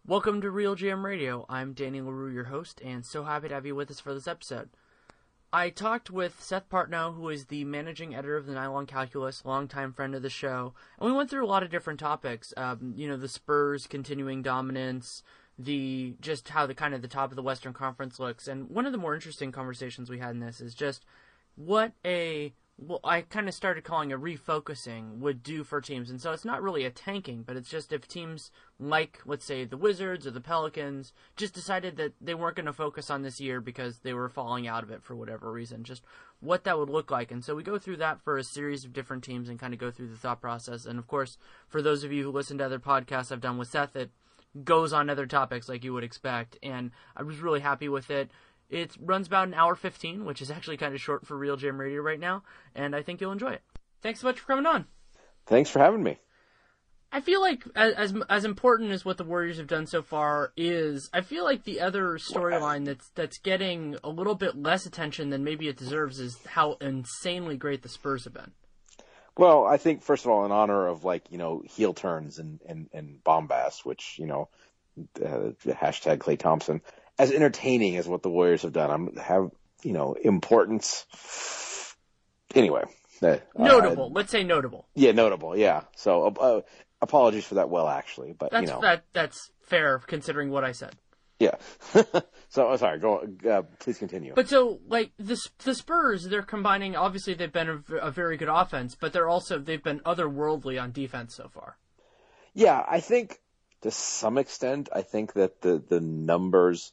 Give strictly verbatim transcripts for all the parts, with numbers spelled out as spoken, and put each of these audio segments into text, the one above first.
Welcome to Real G M Radio. I'm Danny LaRue, your host, and so happy to have you with us for this episode. I talked with Seth Partnow, who is the managing editor of the Nylon Calculus, longtime friend of the show, and we went through a lot of different topics. Um, you know, the Spurs' continuing dominance, the just how the kind of the top of the Western Conference looks, and one of the more interesting conversations we had in this is just what a well, I kind of started calling a refocusing would do for teams. And so it's not really a tanking, but it's just if teams like, let's say, the Wizards or the Pelicans just decided that they weren't going to focus on this year because they were falling out of it for whatever reason, just what that would look like. And so we go through that for a series of different teams and kind of go through the thought process. And, of course, for those of you who listen to other podcasts I've done with Seth, it goes on other topics like you would expect. And I was really happy with it. It runs about an hour fifteen, which is actually kind of short for Real G M Radio right now, and I think you'll enjoy it. Thanks so much for coming on. Thanks for having me. I feel like as as important as what the Warriors have done so far is, I feel like the other storyline that's that's getting a little bit less attention than maybe it deserves is how insanely great the Spurs have been. Well, I think, first of all, in honor of, like, you know, heel turns and, and, and bombast, which, you know, uh, hashtag Klay Thompson, as entertaining as what the Warriors have done, I'm have you know importance. Anyway, uh, notable. Uh, Let's say notable. Yeah, notable. Yeah. So uh, apologies for that. Well, actually, but that's you know that that's fair considering what I said. Yeah. so oh, sorry. Go. Uh, please continue. But so like the the Spurs, they're combining. Obviously, they've been a, a very good offense, but they're also they've been otherworldly on defense so far. Yeah, I think to some extent, I think that the the numbers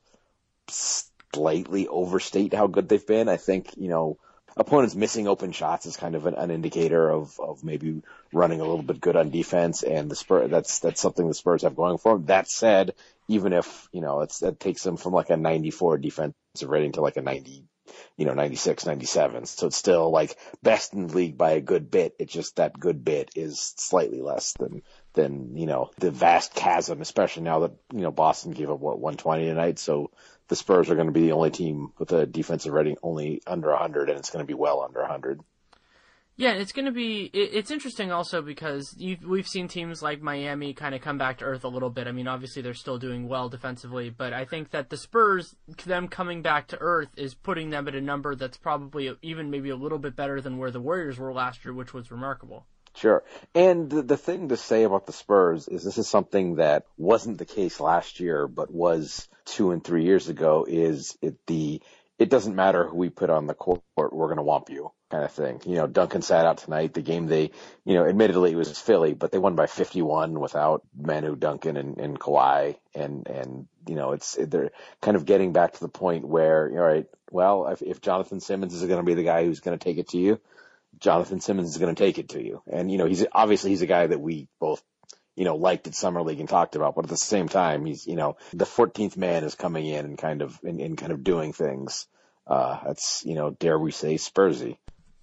slightly overstate how good they've been. I think, you know, opponents missing open shots is kind of an, an indicator of, of maybe running a little bit good on defense, and the Spurs, that's that's something the Spurs have going for them. That said, even if, you know, it's that takes them from like a ninety-four defensive rating to like a ninety, you know, ninety-six, ninety-seven. So it's still like best in the league by a good bit. It's just that good bit is slightly less than than, you know, the vast chasm, especially now that, you know, Boston gave up what one twenty tonight. So the Spurs are going to be the only team with a defensive rating only under one hundred, and it's going to be well under one hundred. Yeah, it's going to be. It's interesting also because you've, we've seen teams like Miami kind of come back to earth a little bit. I mean, obviously they're still doing well defensively, but I think that the Spurs, them coming back to earth, is putting them at a number that's probably even maybe a little bit better than where the Warriors were last year, which was remarkable. Sure. And the, the thing to say about the Spurs is this is something that wasn't the case last year, but was two and three years ago, is it the it doesn't matter who we put on the court, we're going to whomp you kind of thing. You know, Duncan sat out tonight. The game they, you know, admittedly it was Philly, but they won by fifty-one without Manu, Duncan, and, and Kawhi. And, and, you know, it's, they're kind of getting back to the point where, all right, well, if, if Jonathan Simmons is going to be the guy who's going to take it to you, Jonathan Simmons is going to take it to you. And, you know, he's obviously he's a guy that we both, you know, liked at Summer League and talked about, but at the same time, he's, you know, the fourteenth man is coming in and kind of, and, and kind of doing things. Uh, that's, you know, dare we say Spursy.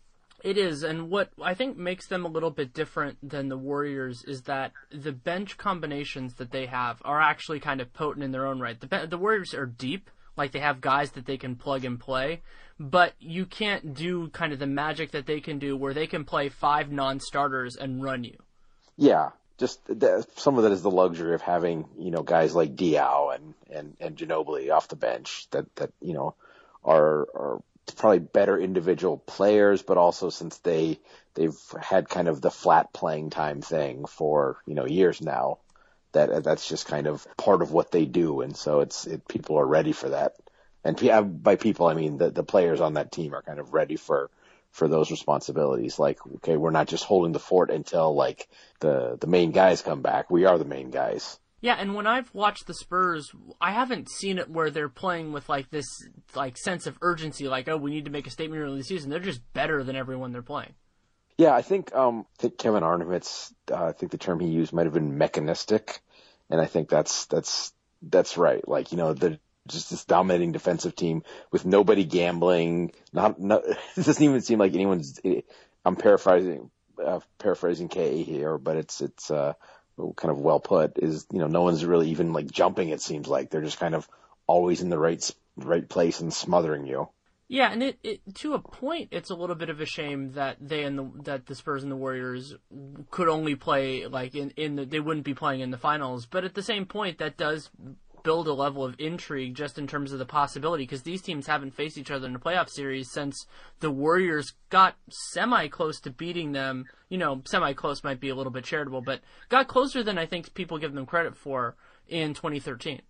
It is, and what I think makes them a little bit different than the Warriors is that the bench combinations that they have are actually kind of potent in their own right. The, the Warriors are deep, like they have guys that they can plug and play, but you can't do kind of the magic that they can do where they can play five non-starters and run you. Yeah, just the, some of that is the luxury of having, you know, guys like Diaw and, and, and Ginobili off the bench that, that you know, are are probably better individual players, but also since they, they've had kind of the flat playing time thing for, you know, years now, that that's just kind of part of what they do. And so it's it, people are ready for that. And by people, I mean the, the players on that team are kind of ready for, for those responsibilities. Like, okay, we're not just holding the fort until like the, the main guys come back. We are the main guys. Yeah, and when I've watched the Spurs, I haven't seen it where they're playing with like this like sense of urgency, like, oh, we need to make a statement early in the season. They're just better than everyone they're playing. Yeah, I think um, I think Kevin Arnovitz, uh, I think the term he used might have been mechanistic, and I think that's that's that's right. Like, you know, the just this dominating defensive team with nobody gambling. Not, not it doesn't even seem like anyone's. I'm paraphrasing uh, paraphrasing K A here, but it's it's. Uh, kind of well put, is, you know, no one's really even like jumping, it seems like. They're just kind of always in the right right place and smothering you. Yeah, and it, it to a point, it's a little bit of a shame that they and the that the Spurs and the Warriors could only play like in in the, they wouldn't be playing in the finals. But at the same point, that does build a level of intrigue just in terms of the possibility, because these teams haven't faced each other in a playoff series since the Warriors got semi close to beating them. You know, semi close might be a little bit charitable, but got closer than I think people give them credit for in twenty thirteen.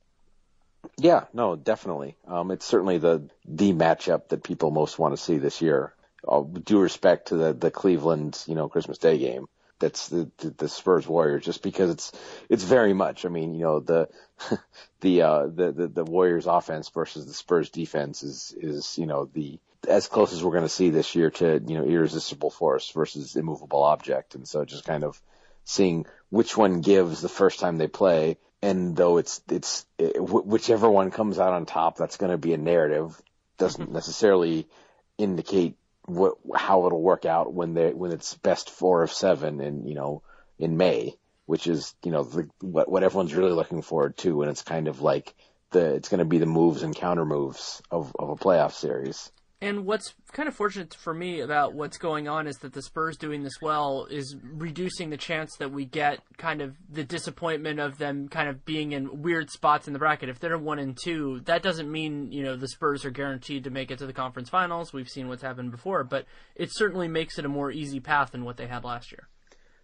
Yeah, no, definitely. Um, it's certainly the the matchup that people most want to see this year. All due respect to the, the Cleveland, you know, Christmas Day game. That's the, the the Spurs Warriors, just because it's it's very much. I mean, you know, the the uh the, the the Warriors offense versus the Spurs defense is is you know the as close as we're going to see this year to, you know, irresistible force versus immovable object, and so just kind of seeing which one gives the first time they play. And though it's it's it, whichever one comes out on top, that's going to be a narrative. Doesn't necessarily indicate what how it'll work out when they when it's best four of seven in you know in May, which is you know the, what what everyone's really looking forward to, and it's kind of like the it's going to be the moves and counter moves of of a playoff series. And what's kind of fortunate for me about what's going on is that the Spurs doing this well is reducing the chance that we get kind of the disappointment of them kind of being in weird spots in the bracket. If they're one and two, that doesn't mean, you know, the Spurs are guaranteed to make it to the conference finals. We've seen what's happened before, but it certainly makes it a more easy path than what they had last year.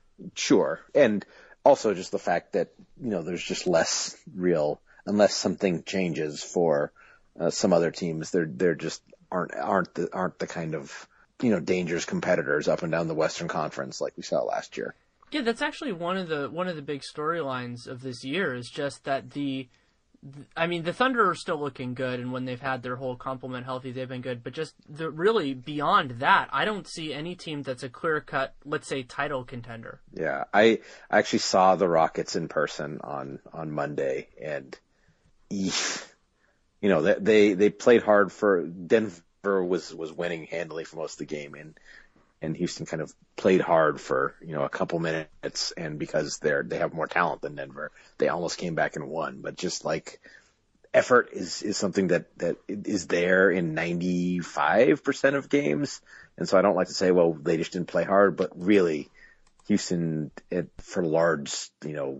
Sure. And also just the fact that, you know, there's just less real, unless something changes for uh, some other teams, they're, they're just, aren't aren't the aren't the kind of you know dangerous competitors up and down the Western Conference like we saw last year. Yeah, that's actually one of the one of the big storylines of this year is just that the, I mean the Thunder are still looking good, and when they've had their whole complement healthy, they've been good. But just the really beyond that, I don't see any team that's a clear cut, let's say, title contender. Yeah, I actually saw the Rockets in person on on Monday, and eesh. You know, they they played hard for Denver was was winning handily for most of the game, and and Houston kind of played hard for you know a couple minutes, and because they're they have more talent than Denver, they almost came back and won. But just like effort is is something that that is there in ninety-five percent of games, and so I don't like to say, well, they just didn't play hard, but really, Houston it, for large you know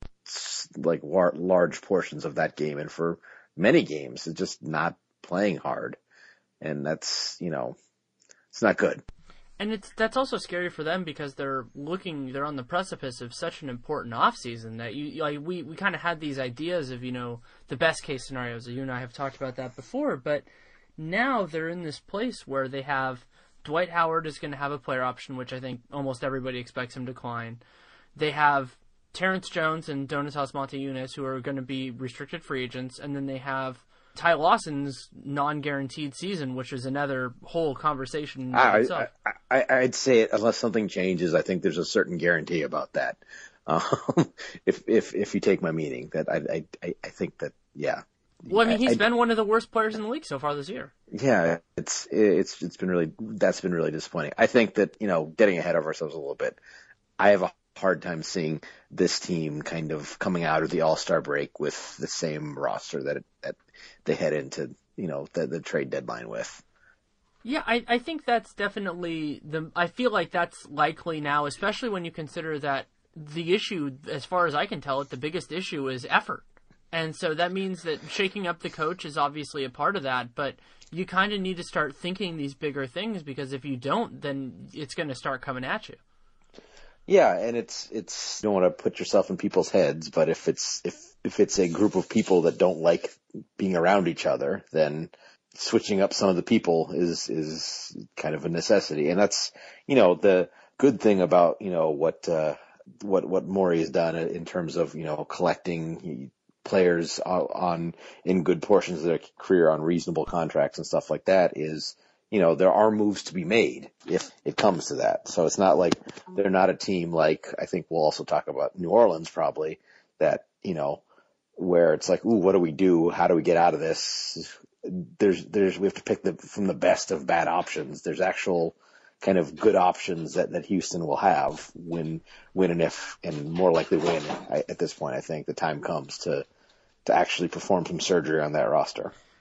it's like lar- large portions of that game, and for many games is just not playing hard, and that's you know it's not good. And it's that's also scary for them because they're looking they're on the precipice of such an important offseason that you like we, we kind of had these ideas of you know the best case scenarios. You and I have talked about that before, but now they're in this place where they have Dwight Howard is going to have a player option, which I think almost everybody expects him to decline. They have Terrence Jones and Donatas Motiejunas, who are going to be restricted free agents, and then they have Ty Lawson's non-guaranteed season, which is another whole conversation. I, I, I, I'd say it, unless something changes, I think there's a certain guarantee about that. Um, if if if you take my meaning, that I I I think that yeah. Well, I mean, he's I, been one of the worst players in the league so far this year. Yeah, it's it's it's been really that's been really disappointing. I think that you know getting ahead of ourselves a little bit. I have a hard time seeing this team kind of coming out of the All-Star break with the same roster that it, that they head into, you know, the, the trade deadline with. Yeah, I, I think that's definitely the. I feel like that's likely now, especially when you consider that the issue, as far as I can tell it, the biggest issue is effort. And so that means that shaking up the coach is obviously a part of that, but you kind of need to start thinking these bigger things, because if you don't, then it's going to start coming at you. Yeah, and it's it's you don't want to put yourself in people's heads, but if it's if if it's a group of people that don't like being around each other, then switching up some of the people is is kind of a necessity. And that's you know the good thing about you know what uh, what what Morey has done in terms of you know collecting players on, on in good portions of their career on reasonable contracts and stuff like that is. You know, there are moves to be made if it comes to that. So it's not like they're not a team like, I think we'll also talk about New Orleans probably, that, you know, where it's like, ooh, what do we do? How do we get out of this? There's, there's, we have to pick the, from the best of bad options. There's actual kind of good options that, that Houston will have when, when and if, and more likely when I, at this point, I think the time comes to, to actually perform some surgery on that roster.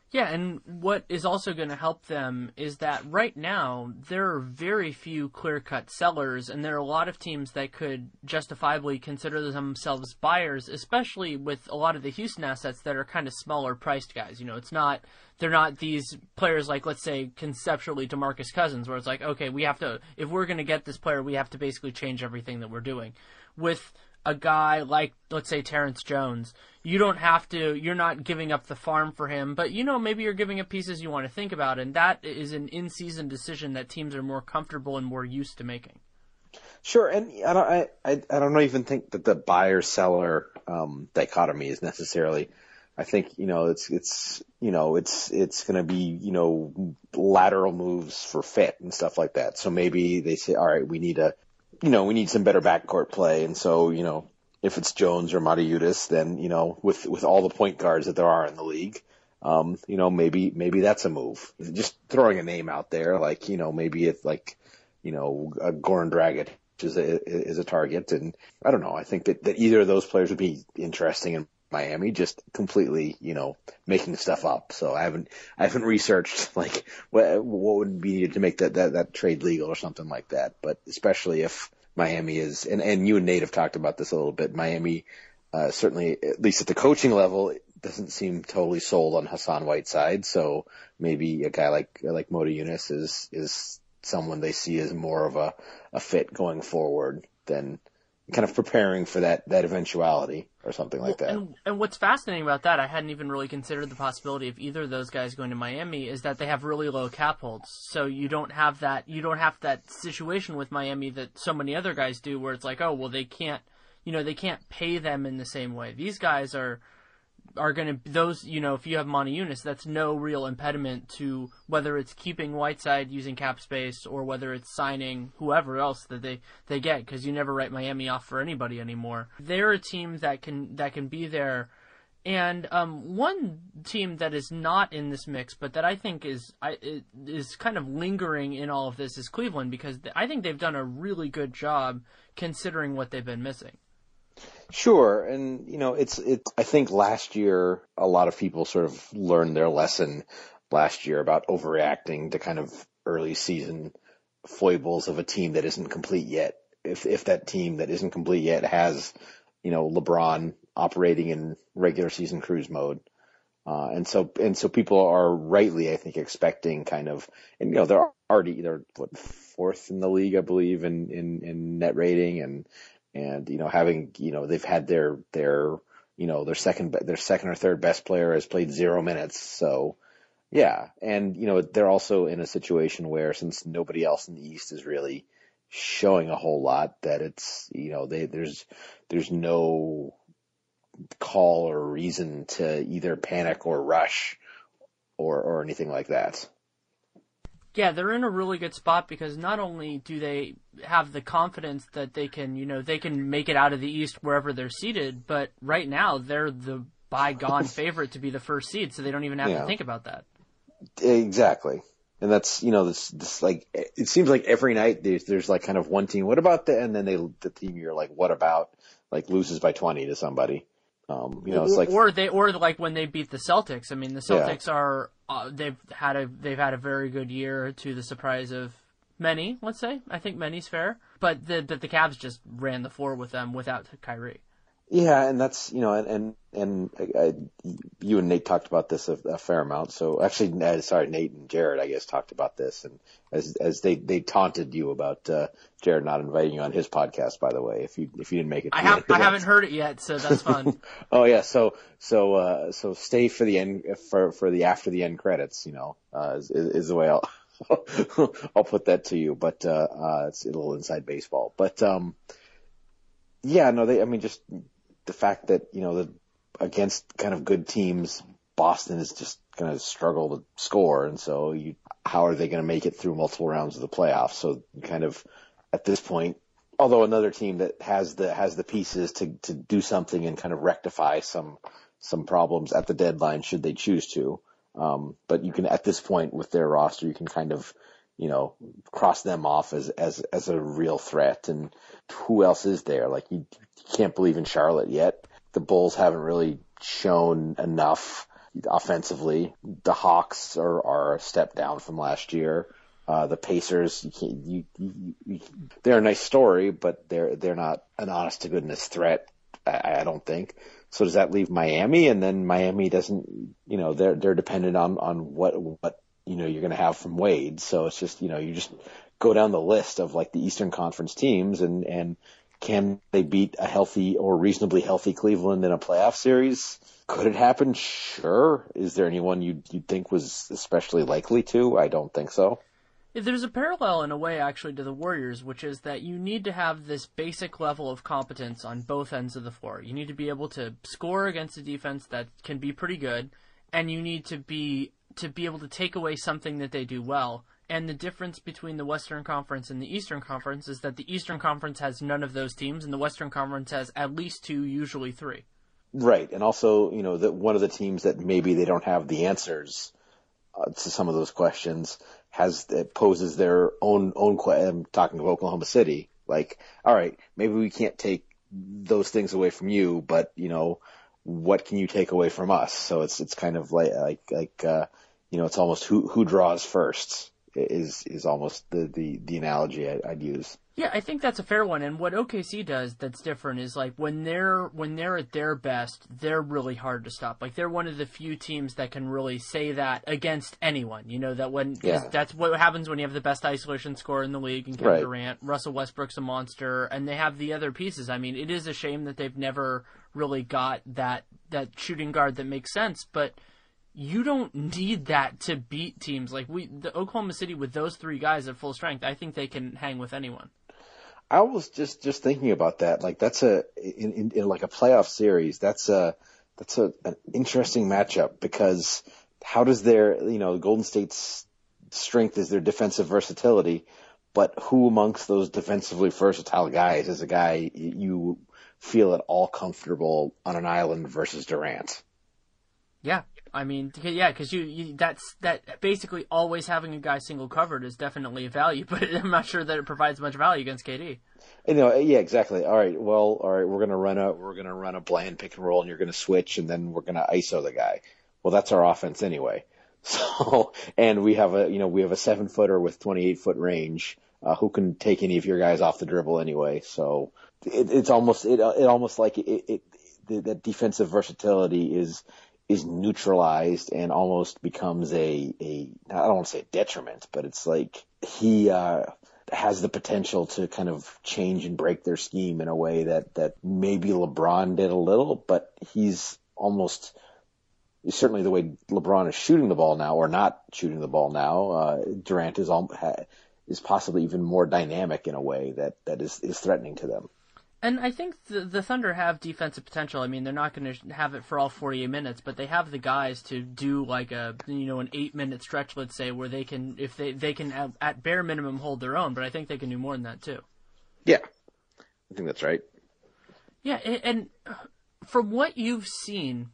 Yeah, and what is also going to help them is that right now there are very few clear-cut sellers, and there are a lot of teams that could justifiably consider themselves buyers, especially with a lot of the Houston assets that are kind of smaller-priced guys. You know, it's not they're not these players like, let's say, conceptually DeMarcus Cousins, where it's like, okay, we have to if we're going to get this player, we have to basically change everything that we're doing. With a guy like, let's say, Terrence Jones, you don't have to, you're not giving up the farm for him, but, you know, maybe you're giving up pieces you want to think about, and that is an in-season decision that teams are more comfortable and more used to making. Sure, and I don't, I, I, I don't even think that the buyer-seller um, dichotomy is necessarily, I think, you know, it's, it's, you know, it's, it's going to be, you know, lateral moves for fit and stuff like that. So maybe they say, all right, we need a, you know, we need some better backcourt play. And so, you know, if it's Jones or Matajunas, then, you know, with, with all the point guards that there are in the league, um, you know, maybe, maybe that's a move. Just throwing a name out there, like, you know, maybe it's like, you know, a Goran Dragic is a, is a target. And I don't know. I think that, that either of those players would be interesting in Miami, just completely, you know, making stuff up. So I haven't, I haven't researched like what, what would be needed to make that, that, that trade legal or something like that. But especially if Miami is, and, and you and Nate have talked about this a little bit, Miami, uh, certainly, at least at the coaching level, doesn't seem totally sold on Hassan Whiteside. So maybe a guy like, like Matajunas is, is someone they see as more of a, a fit going forward than kind of preparing for that, that eventuality or something like that. And, and what's fascinating about that, I hadn't even really considered the possibility of either of those guys going to Miami, is that they have really low cap holds. So you don't have that, you don't have that situation with Miami that so many other guys do where it's like, oh, well, they can't, you know, they can't pay them in the same way. These guys are, are going to, those, you know, if you have Matajunas, that's no real impediment to whether it's keeping Whiteside using cap space or whether it's signing whoever else that they, they get, because you never write Miami off for anybody anymore. They're a team that can, that can be there. And um, one team that is not in this mix, but that I think is I, is kind of lingering in all of this is Cleveland, because I think they've done a really good job considering what they've been missing. Sure. And, you know, it's, it, I think last year, a lot of people sort of learned their lesson last year about overreacting to kind of early season foibles of a team that isn't complete yet. If, if that team that isn't complete yet has, you know, LeBron operating in regular season cruise mode. Uh, and so, and so people are rightly, I think, expecting kind of, and, you know, they're already, they're what, fourth in the league, I believe, in, in, in net rating and, And, you know, having, you know, they've had their, their, you know, their second, their second or third best player has played zero minutes. So, yeah. And, you know, they're also in a situation where since nobody else in the East is really showing a whole lot, that it's, you know, they, there's, there's no call or reason to either panic or rush or, or anything like that. Yeah, they're in a really good spot because not only do they have the confidence that they can, you know, they can make it out of the East wherever they're seated, but right now they're the bygone favorite to be the first seed, so they don't even have yeah. to think about that. Exactly. And that's, you know, this, this like, it seems like every night there's, there's like kind of one team, what about the, and then they, the team you're like, what about, like loses by twenty to somebody. Um, you know, it's like, or they, or like when they beat the Celtics. I mean, the Celtics yeah. are, uh, they've had a, they've had a very good year to the surprise of many, let's say. I think many's fair. But the, but the Cavs just ran the floor with them without Kyrie. Yeah, and that's, you know, and, and, and I, you and Nate talked about this a, a fair amount. So actually, uh, sorry, Nate and Jared, I guess, talked about this. And as, as they, they taunted you about, uh, Jared not inviting you on his podcast, by the way, if you, if you didn't make it. I have, I haven't heard it yet, so that's fun. Oh yeah. So, so, uh, so stay for the end, for, for the after the end credits, you know, uh, is, is the way I'll, I'll put that to you. But, uh, uh, it's a little inside baseball, but, um, yeah, no, they, I mean, just, the fact that, you know, the, against kind of good teams, Boston is just going to struggle to score. And so you, how are they going to make it through multiple rounds of the playoffs? So kind of at this point, although another team that has the, has the pieces to, to do something and kind of rectify some, some problems at the deadline should they choose to. Um, but you can, at this point with their roster, you can kind of, you know, cross them off as, as, as a real threat. And who else is there? Like you, you can't believe in Charlotte yet. The Bulls haven't really shown enough. offensively. The Hawks are, are a step down from last year. Uh, the Pacers, you can't, you, you, you, they're a nice story, but they're they're not an honest to goodness threat. I, I don't think. So does that leave Miami? And then Miami doesn't, you know, they're they're dependent on on what what you know you're going to have from Wade. So it's just, you know, you just go down the list of like the Eastern Conference teams, and and can they beat a healthy or reasonably healthy Cleveland in a playoff series? Could it happen? Sure. Is there anyone you you think was especially likely to? I don't think so. There's a parallel in a way actually to the Warriors, which is that you need to have this basic level of competence on both ends of the floor. You need to be able to score against a defense that can be pretty good, and you need to be to be able to take away something that they do well. And the difference between the Western Conference and the Eastern Conference is that the Eastern Conference has none of those teams, and the Western Conference has at least two, usually three. Right, and also, you know, that one of the teams that maybe they don't have the answers uh, to some of those questions has it poses their own own. I'm talking of Oklahoma City. Like, all right, maybe we can't take those things away from you, but you know, what can you take away from us? So it's it's kind of like like like uh, you know, it's almost who who draws first is is almost the the, the analogy I, I'd use. Yeah, I think that's a fair one. And what O K C does that's different is like when they're when they're at their best, they're really hard to stop. Like they're one of the few teams that can really say that against anyone. You know that when yeah. that's what happens when you have the best isolation scorer in the league and Kevin right. Durant, Russell Westbrook's a monster, and they have the other pieces. I mean, it is a shame that they've never really got that that shooting guard that makes sense, but you don't need that to beat teams like we the Oklahoma City with those three guys at full strength. I think they can hang with anyone. I was just, just thinking about that. Like that's a in, in, in like a playoff series. That's a that's a an interesting matchup because how does their you know Golden State's strength is their defensive versatility, but who amongst those defensively versatile guys is a guy you feel at all comfortable on an island versus Durant? Yeah. I mean, yeah, because you, you that's that basically always having a guy single covered is definitely a value, but I'm not sure that it provides much value against K D. You know, yeah, exactly. All right, well, all right, we're gonna run a we're gonna run a bland pick and roll, and you're gonna switch, and then we're gonna I S O the guy. Well, that's our offense anyway. So, and we have a you know we have a seven footer with twenty-eight foot range uh, who can take any of your guys off the dribble anyway. So it, it's almost it it almost like it, it, it that defensive versatility is. is neutralized and almost becomes a, a, I don't want to say detriment, but it's like he, uh, has the potential to kind of change and break their scheme in a way that, that maybe LeBron did a little, but he's almost, certainly the way LeBron is shooting the ball now or not shooting the ball now, uh, Durant is, all, is possibly even more dynamic in a way that, that is, is threatening to them. And I think the, the Thunder have defensive potential. I mean, they're not going to have it for all forty-eight minutes, but they have the guys to do like a, you know, an eight-minute stretch, let's say, where they can, if they, they can at, at bare minimum hold their own, but I think they can do more than that too. Yeah, I think that's right. Yeah, and, and from what you've seen,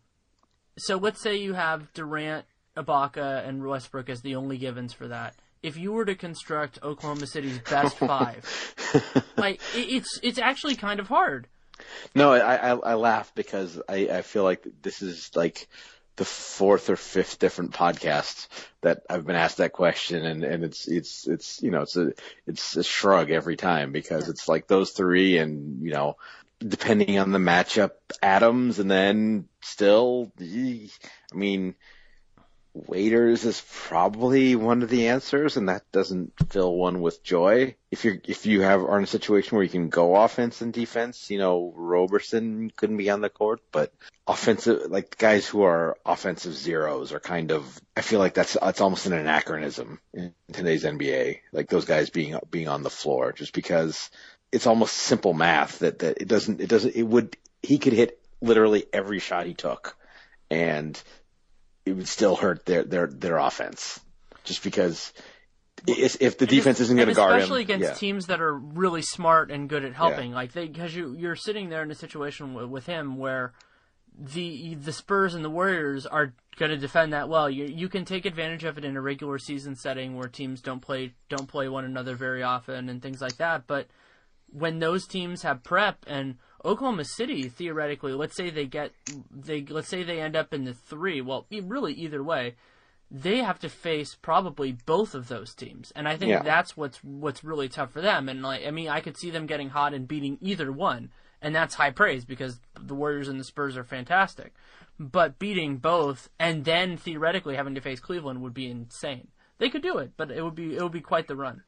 so let's say you have Durant, Ibaka, and Westbrook as the only givens for that. If you were to construct Oklahoma City's best five, like it's it's actually kind of hard. No, I I, I laugh because I, I feel like this is like the fourth or fifth different podcasts that I've been asked that question, and, and it's it's it's you know it's a it's a shrug every time because it's like those three, and you know depending on the matchup, Adams, and then still, I mean. Waiters is probably one of the answers, and that doesn't fill one with joy. If you're if you have are in a situation where you can go offense and defense, you know, Roberson couldn't be on the court, but offensive like guys who are offensive zeros are kind of I feel like that's that's almost an anachronism in today's N B A. Like those guys being being on the floor, just because it's almost simple math that, that it doesn't it doesn't it would he could hit literally every shot he took, and it would still hurt their their their offense, just because if, if the defense isn't going to guard him, especially against yeah. teams that are really smart and good at helping, yeah. like they because you you're sitting there in a situation with, with him where the the Spurs and the Warriors are going to defend that well. You you can take advantage of it in a regular season setting where teams don't play don't play one another very often and things like that, but when those teams have prep, and Oklahoma City, theoretically, let's say they get, they let's say they end up in the three, well, really either way, they have to face probably both of those teams. And I think Yeah. that's what's what's really tough for them. And, like, I mean, I could see them getting hot and beating either one. And that's high praise because the Warriors and the Spurs are fantastic. But beating both and then theoretically having to face Cleveland would be insane. They could do it, but it would be it would be quite the run.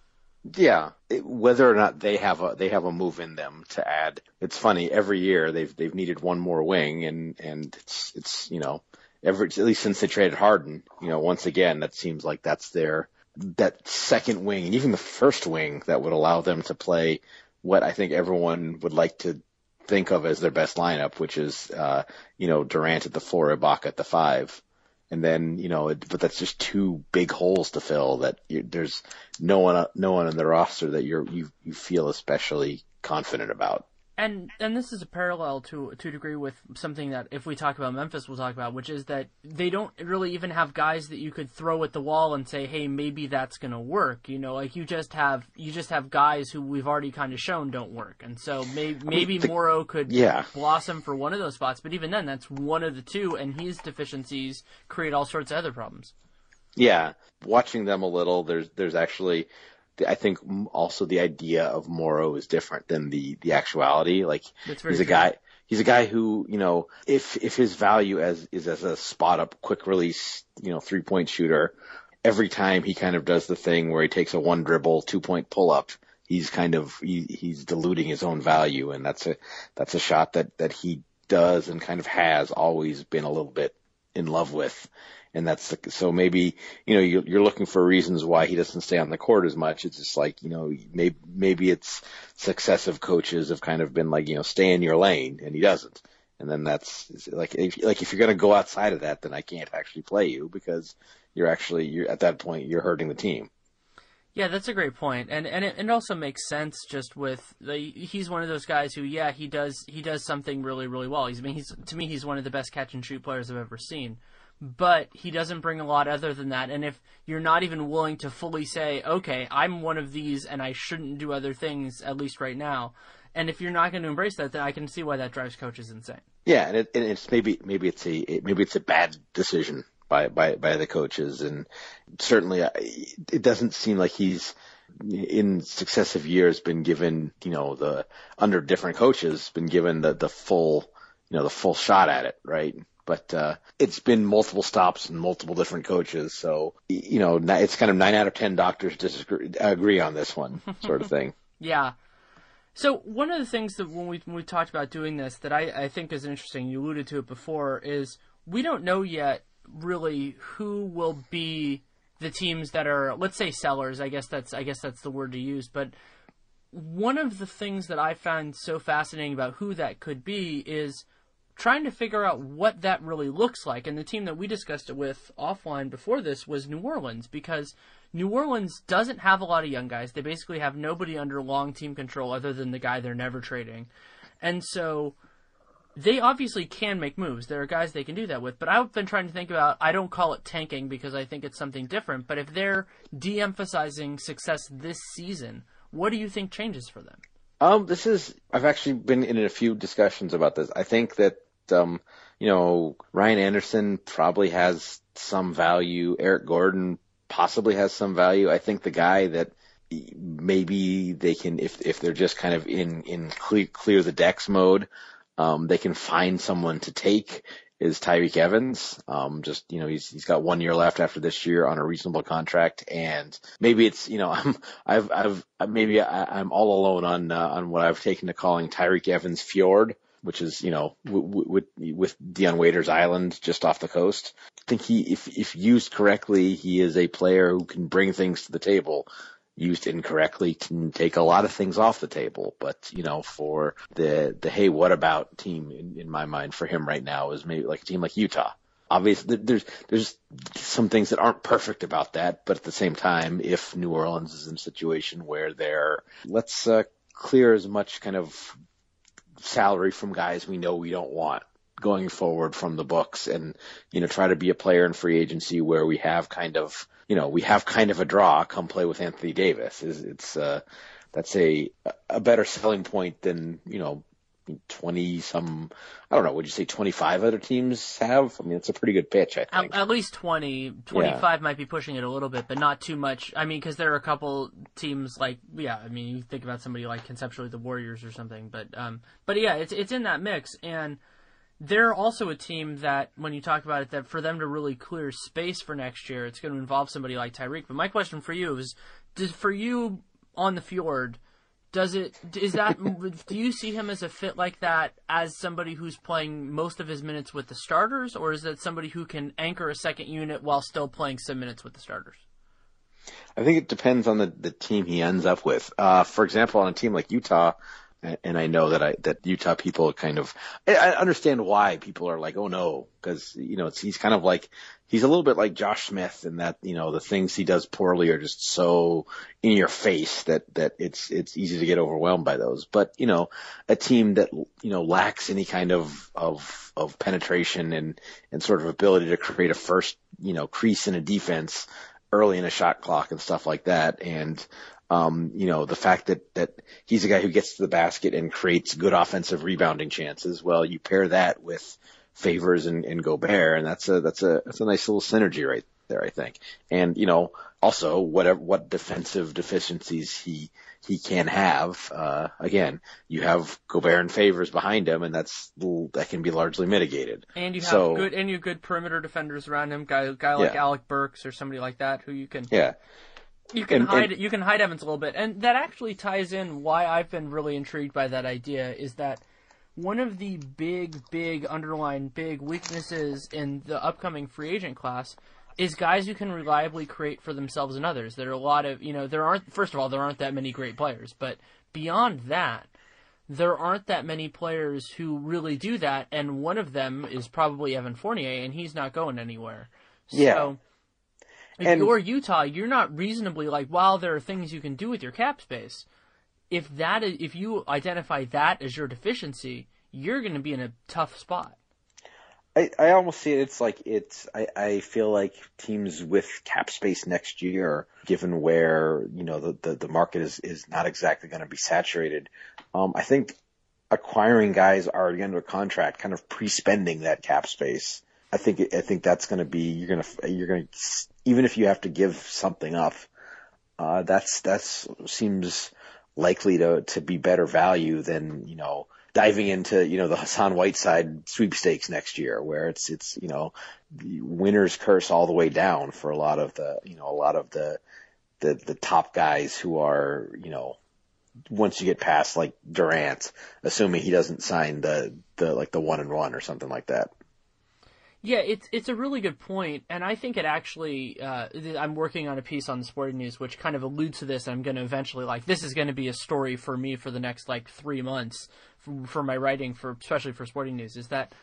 Yeah, it, whether or not they have a they have a move in them to add. It's funny, every year they've they've needed one more wing, and and it's it's you know every at least since they traded Harden, you know once again that seems like that's their that second wing and even the first wing that would allow them to play what I think everyone would like to think of as their best lineup, which is uh, you know Durant at the four, Ibaka at the five. And then, you know, it, but that's just two big holes to fill that you, there's no one, no one in the roster that you're, you, you feel especially confident about. And and this is a parallel to to a degree with something that if we talk about Memphis, we'll talk about, which is that they don't really even have guys that you could throw at the wall and say, hey, maybe that's going to work. You know, like you just have you just have guys who we've already kind of shown don't work. And so maybe maybe the, Morrow could yeah. blossom for one of those spots, but even then, that's one of the two, and his deficiencies create all sorts of other problems. Yeah, watching them a little, there's there's actually. I think also the idea of Morrow is different than the, the actuality. Like he's a true. guy, he's a guy who, you know, if, if his value as is as a spot up, quick release, you know, three point shooter, every time he kind of does the thing where he takes a one dribble, two point pull up, he's kind of, he, he's diluting his own value. And that's a, that's a shot that, that he does and kind of has always been a little bit in love with. And that's the, so maybe, you know, you're, you're looking for reasons why he doesn't stay on the court as much. It's just like, you know, maybe, maybe it's successive coaches have kind of been like, you know, stay in your lane, and he doesn't. And then that's like, if, like if you're going to go outside of that, then I can't actually play you because you're actually, you're at that point, you're hurting the team. Yeah, that's a great point, and and it, it also makes sense just with the, he's one of those guys who, yeah, he does he does something really really well. He's I mean he's to me he's one of the best catch and shoot players I've ever seen. But he doesn't bring a lot other than that. And if you're not even willing to fully say, okay, I'm one of these and I shouldn't do other things, at least right now, and if you're not going to embrace that, then I can see why that drives coaches insane. Yeah, and, it, and it's maybe maybe it's a maybe it's a bad decision by by by the coaches, and certainly it doesn't seem like he's in successive years been given, you know, the under different coaches been given the the full, you know, the full shot at it, right? But uh, it's been multiple stops and multiple different coaches. So, you know, it's kind of nine out of ten doctors disagree, agree on this one sort of thing. Yeah. So one of the things that when we, when we talked about doing this that I, I think is interesting, you alluded to it before, is we don't know yet really who will be the teams that are, let's say, sellers. I guess that's I guess that's the word to use. But one of the things that I found so fascinating about who that could be is trying to figure out what that really looks like. And the team that we discussed it with offline before this was New Orleans, because New Orleans doesn't have a lot of young guys. They basically have nobody under long team control other than the guy they're never trading. And so they obviously can make moves. There are guys they can do that with. But I've been trying to think about, I don't call it tanking because I think it's something different, but if they're de-emphasizing success this season, what do you think changes for them? Um, this is, I've actually been in a few discussions about this. I think that Um, you know, Ryan Anderson probably has some value. Eric Gordon possibly has some value. I think the guy that maybe they can, if if they're just kind of in in clear, clear the decks mode, um, they can find someone to take is Tyreke Evans. Um, just you know, he's he's got one year left after this year on a reasonable contract, and maybe it's you know, I'm I've I've maybe I, I'm all alone on uh, on what I've taken to calling Tyreke Evans Fjord, which is, you know, w- w- with Dion Waiters Island just off the coast. I think he, if, if used correctly, he is a player who can bring things to the table. Used incorrectly, can take a lot of things off the table. But, you know, for the, the hey, what about team in, in my mind for him right now is maybe like a team like Utah. Obviously, there's, there's some things that aren't perfect about that. But at the same time, if New Orleans is in a situation where they're, let's uh, clear as much kind of salary from guys we know we don't want going forward from the books, and you know try to be a player in free agency where we have kind of you know we have kind of a draw. Come play with Anthony Davis. Is it's uh, that's a a better selling point than you know twenty some, I don't know, would you say twenty-five other teams have? I mean, it's a pretty good pitch, I think. At, at least twenty. twenty-five yeah. might be pushing it a little bit, but not too much. I mean, because there are a couple teams like, yeah, I mean, you think about somebody like conceptually the Warriors or something, but, um, but yeah, it's, it's in that mix. And they're also a team that, when you talk about it, that for them to really clear space for next year, it's going to involve somebody like Tyreke. But my question for you is, does, for you on the fjord, does it, is that, do you see him as a fit like that as somebody who's playing most of his minutes with the starters, or is it somebody who can anchor a second unit while still playing some minutes with the starters? I think it depends on the, the team he ends up with. Uh, for example, on a team like Utah, and I know that I, that Utah people kind of, I understand why people are like, oh no, because, you know, it's, he's kind of like, he's a little bit like Josh Smith in that, you know, the things he does poorly are just so in your face that, that it's, it's easy to get overwhelmed by those. But, you know, a team that, you know, lacks any kind of, of, of penetration and, and sort of ability to create a first, you know, crease in a defense early in a shot clock and stuff like that. And, Um, you know, the fact that, that he's a guy who gets to the basket and creates good offensive rebounding chances. Well, you pair that with Favors and, and Gobert, and that's a, that's a, that's a nice little synergy right there, I think. And, you know, also whatever, what defensive deficiencies he, he can have, uh, again, you have Gobert and Favors behind him, and that's, that can be largely mitigated. And you have so, good, and you have good perimeter defenders around him, guy, guy like yeah. Alec Burks or somebody like that who you can. Yeah. You can and, hide and, you can hide Evans a little bit, and that actually ties in why I've been really intrigued by that idea. Is that one of the big, big underlying big weaknesses in the upcoming free agent class is guys who can reliably create for themselves and others. There are a lot of, you know, there aren't. First of all, there aren't that many great players, but beyond that, there aren't that many players who really do that. And one of them is probably Evan Fournier, and he's not going anywhere. Yeah. So, If and, you're Utah, you're not reasonably like, while there are things you can do with your cap space, if that is, if you identify that as your deficiency, you're going to be in a tough spot. I, I almost see it, it's like it's, I, I feel like teams with cap space next year, given where, you know, the, the, the market is, is not exactly going to be saturated. Um, I think acquiring guys already under contract, kind of pre-spending that cap space, I think I think that's going to be you're going to you're going to even if you have to give something up, uh, that's that's seems likely to to be better value than, you know, diving into, you know, the Hassan Whiteside sweepstakes next year, where it's it's you know, winner's curse all the way down for a lot of the you know a lot of the the the top guys who are, you know, once you get past like Durant, assuming he doesn't sign the the like the one and one or something like that. Yeah, it's it's a really good point, and I think it actually, uh, I'm working on a piece on the Sporting News which kind of alludes to this, and I'm going to eventually, like, this is going to be a story for me for the next, like, three months for, for my writing, for especially for Sporting News, is that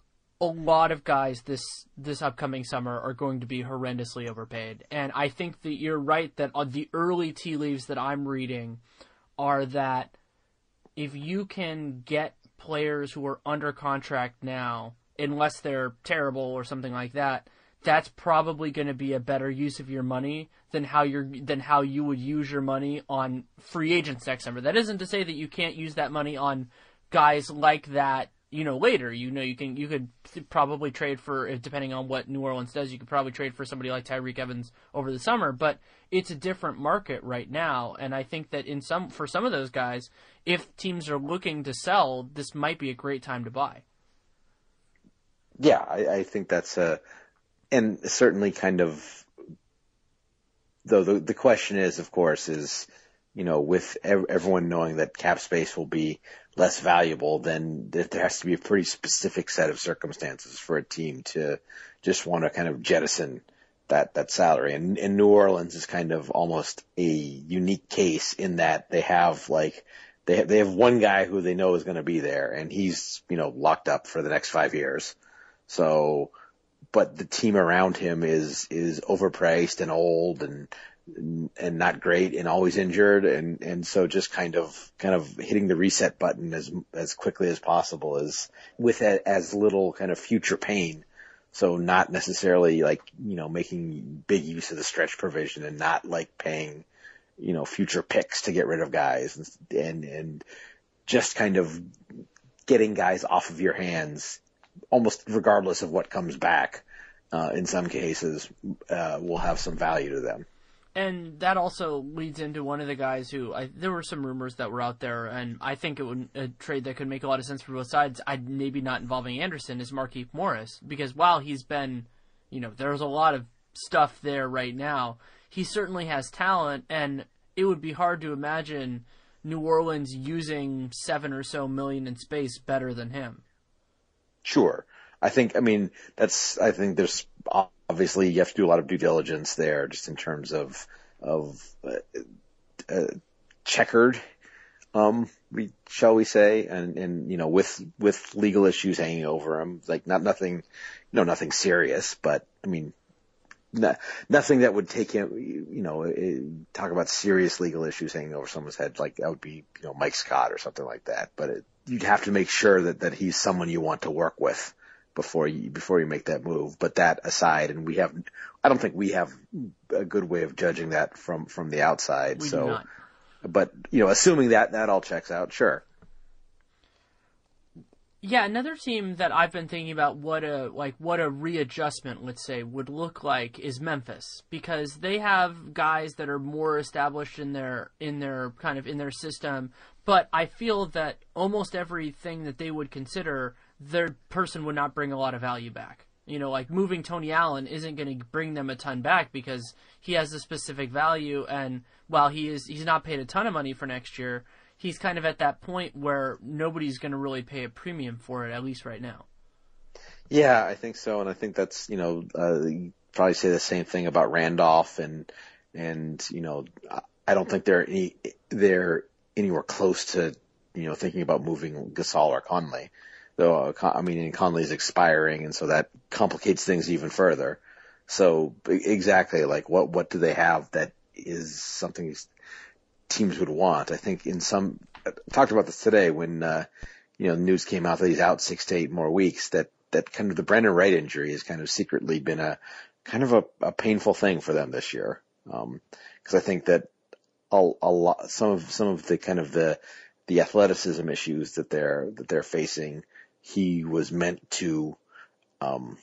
a lot of guys this this upcoming summer are going to be horrendously overpaid, and I think that you're right that on the early tea leaves that I'm reading are that if you can get players who are under contract now, unless they're terrible or something like that, that's probably going to be a better use of your money than how you're than how you would use your money on free agents next summer. That isn't to say that you can't use that money on guys like that, you know, later. You know, you can you could probably trade for, depending on what New Orleans does, you could probably trade for somebody like Tyreke Evans over the summer, but it's a different market right now, and I think that in some for some of those guys, if teams are looking to sell, this might be a great time to buy. Yeah, I, I think that's a, and certainly kind of, though the, the question is, of course, is, you know, with ev- everyone knowing that cap space will be less valuable, then there has to be a pretty specific set of circumstances for a team to just want to kind of jettison that, that salary. And, and New Orleans is kind of almost a unique case in that they have like, they have, they have one guy who they know is going to be there, and he's, you know, locked up for the next five years. So, but the team around him is, is overpriced and old and, and not great and always injured. And, and so just kind of, kind of hitting the reset button as, as quickly as possible is with a, as little kind of future pain. So not necessarily like, you know, making big use of the stretch provision and not like paying, you know, future picks to get rid of guys and, and, and just kind of getting guys off of your hands, almost regardless of what comes back, uh, in some cases, uh, will have some value to them. And that also leads into one of the guys who I, there were some rumors that were out there, and I think it would a trade that could make a lot of sense for both sides. I maybe not involving Anderson is Markieff Morris, because while he's been, you know, there's a lot of stuff there right now. He certainly has talent, and it would be hard to imagine New Orleans using seven or so million in space better than him. Sure. I think, I mean, that's, I think there's, obviously you have to do a lot of due diligence there just in terms of, of, uh, uh, checkered, um, we, shall we say, and, and, you know, with, with legal issues hanging over him, like not, nothing, you know, nothing serious, but I mean, not, nothing that would take him, you know, talk about serious legal issues hanging over someone's head, like that would be, you know, Mike Scott or something like that, but it, you'd have to make sure that, that he's someone you want to work with before you, before you make that move. But that aside, and we have, I don't think we have a good way of judging that from, from the outside. We so, do not. But, you know, assuming that, that all checks out, sure. Yeah, another team that I've been thinking about what a like what a readjustment, let's say, would look like is Memphis, because they have guys that are more established in their in their kind of in their system, but I feel that almost everything that they would consider, their person would not bring a lot of value back. You know, like moving Tony Allen isn't going to bring them a ton back because he has a specific value, and while he is he's not paid a ton of money for next year, he's kind of at that point where nobody's going to really pay a premium for it, at least right now. Yeah, I think so. And I think that's, you know, uh, you probably say the same thing about Randolph and, and, you know, I don't think they're any, they're anywhere close to, you know, thinking about moving Gasol or Conley. Though, uh, I mean, and Conley's expiring, and so that complicates things even further. So exactly, like what, what do they have that is something teams would want? I think in some, I talked about this today when, uh, you know, news came out that he's out six to eight more weeks, that, that kind of the Brandon Wright injury has kind of secretly been a kind of a, a painful thing for them this year. Um, cause I think that a, a lot, some of, some of the kind of the, the athleticism issues that they're, that they're facing, he was meant to, um,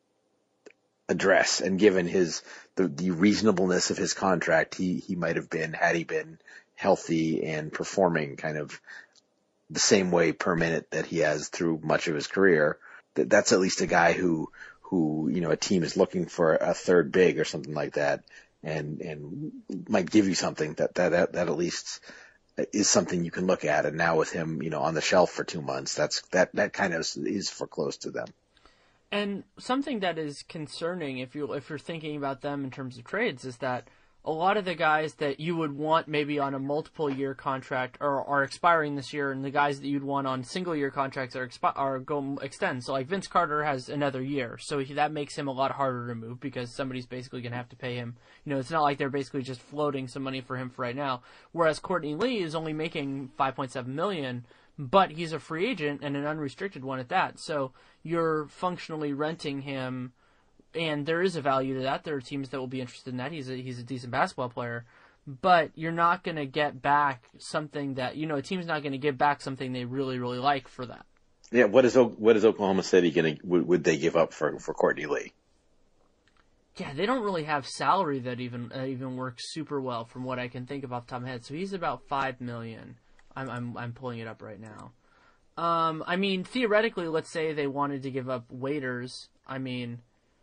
address, and given his, the, the reasonableness of his contract, he, he might have been, had he been healthy and performing kind of the same way per minute that he has through much of his career, that that's at least a guy who, who, you know, a team is looking for a third big or something like that, and, and might give you something that, that, that, that at least is something you can look at. And now with him, you know, on the shelf for two months, that's, that, that kind of is for close to them. And something that is concerning, if you if you're thinking about them in terms of trades, is that a lot of the guys that you would want maybe on a multiple year contract are, are expiring this year, and the guys that you'd want on single year contracts are expi- are going to extend. So like Vince Carter has another year, so he, that makes him a lot harder to move because somebody's basically going to have to pay him. You know, it's not like they're basically just floating some money for him for right now. Whereas Courtney Lee is only making five point seven million dollars. But he's a free agent and an unrestricted one at that. So you're functionally renting him, and there is a value to that. There are teams that will be interested in that. He's a, he's a decent basketball player. But you're not going to get back something that, you know, a team's not going to get back something they really, really like for that. Yeah, what is what is Oklahoma City going to, would, would they give up for, for Courtney Lee? Yeah, they don't really have salary that even uh, even works super well from what I can think of off the top of my head. So he's about five million dollars. I'm I'm I'm pulling it up right now. Um, I mean, theoretically, let's say they wanted to give up waiters. I mean,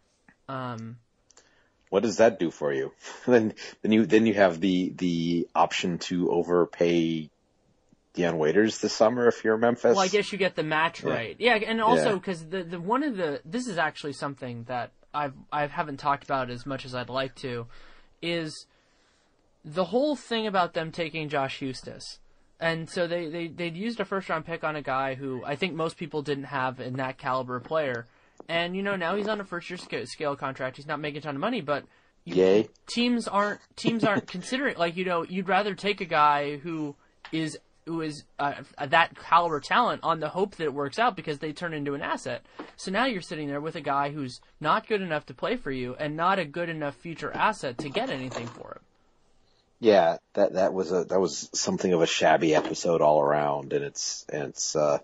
um, what does that do for you? then then you then you have the the option to overpay Dion Waiters this summer if you're Memphis. Well, I guess you get the match yeah. right. Yeah, and also yeah. because the the one of the this is actually something that I've I haven't talked about as much as I'd like to, is the whole thing about them taking Josh Huestis. And so they, they, they'd used a first-round pick on a guy who I think most people didn't have in that caliber of player. And, you know, now he's on a first-year scale, scale contract. He's not making a ton of money, but you, Yay. teams aren't teams aren't considering, like, you know, you'd rather take a guy who is who is uh, that caliber talent on the hope that it works out because they turn into an asset. So now you're sitting there with a guy who's not good enough to play for you and not a good enough future asset to get anything for him. Yeah, that that was a that was something of a shabby episode all around, and it's and it's uh,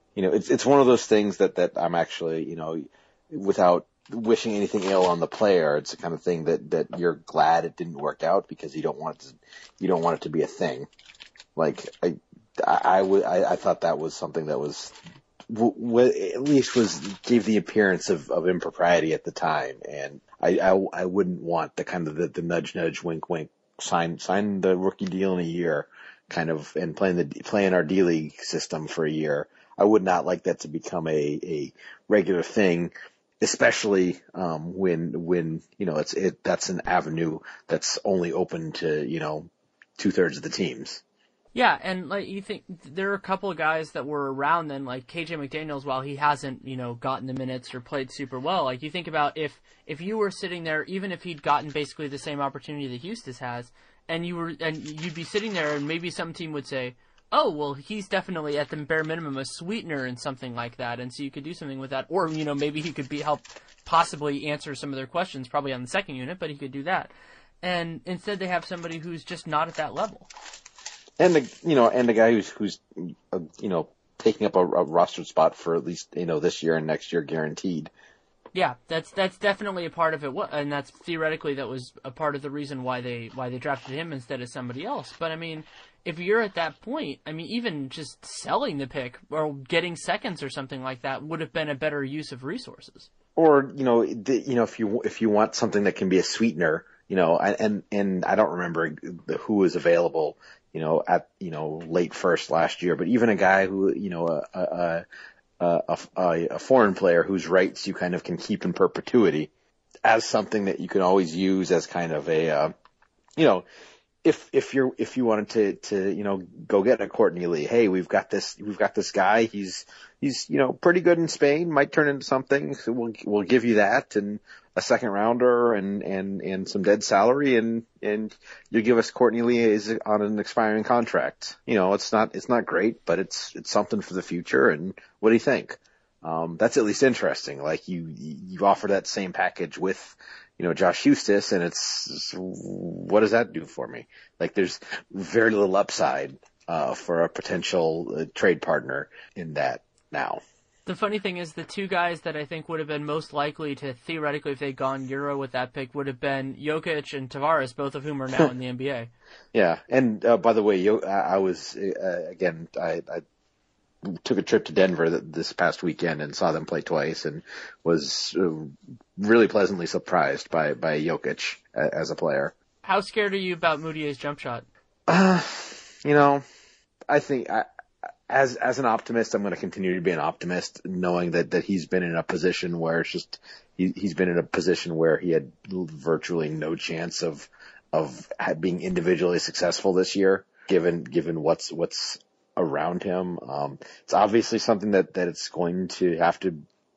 you know, it's it's one of those things that, that I'm actually, you know, without wishing anything ill on the player, it's the kind of thing that, that you're glad it didn't work out because you don't want it to, you don't want it to be a thing. Like, I, I, I, would, I, I thought that was something that was, w- w- at least was, gave the appearance of, of impropriety at the time. And I, I, I wouldn't want the kind of the, the nudge, nudge, wink, wink, sign, sign the rookie deal in a year kind of, and playing the, playing our D League system for a year. I would not like that to become a, a regular thing, especially, um, when, when, you know, it's, it, that's an avenue that's only open to, you know, two thirds of the teams. Yeah, and like you think there are a couple of guys that were around then, like K J McDaniels, while he hasn't, you know, gotten the minutes or played super well. Like you think about if if you were sitting there, even if he'd gotten basically the same opportunity that Houston has, and you were and you'd be sitting there, and maybe some team would say, oh, well, he's definitely at the bare minimum a sweetener and something like that, and so you could do something with that, or you know maybe he could be help possibly answer some of their questions, probably on the second unit, but he could do that. And instead, they have somebody who's just not at that level. And the you know, and the guy who's who's uh, you know taking up a, a rostered spot for at least you know this year and next year guaranteed. Yeah, that's that's definitely a part of it, and that's theoretically that was a part of the reason why they why they drafted him instead of somebody else. But I mean, if you're at that point, I mean, even just selling the pick or getting seconds or something like that would have been a better use of resources. Or you know, the, you know, if you if you want something that can be a sweetener, you know, and and I don't remember who was available. You know, at, you know, late first last year, but even a guy who, you know, a, a, a, a, a foreign player whose rights you kind of can keep in perpetuity as something that you can always use as kind of a, uh, you know, if, if you're, if you wanted to, to, you know, go get a Courtney Lee, hey, we've got this, we've got this guy, he's, he's, you know, pretty good in Spain, might turn into something, so we'll, we'll give you that and a second rounder and, and, and some dead salary and, and you give us Courtney Lee is on an expiring contract. You know, it's not, it's not great, but it's, it's something for the future. And what do you think? Um, that's at least interesting. Like you, you offer that same package with, you know, Josh Hustis, and it's, what does that do for me? Like there's very little upside, uh, for a potential uh, trade partner in that now. The funny thing is the two guys that I think would have been most likely to, theoretically, if they'd gone Euro with that pick, would have been Jokic and Tavares, both of whom are now in the N B A. Yeah, and uh, by the way, Yo- I was, uh, again, I, I took a trip to Denver this past weekend and saw them play twice and was uh, really pleasantly surprised by, by Jokic as a player. How scared are you about Moutier's jump shot? Uh, you know, I think... I, As as an optimist, I'm going to continue to be an optimist, knowing that, that he's been in a position where it's just he he's been in a position where he had virtually no chance of of being individually successful this year, given given what's what's around him. Um, it's obviously something that, that it's going to have to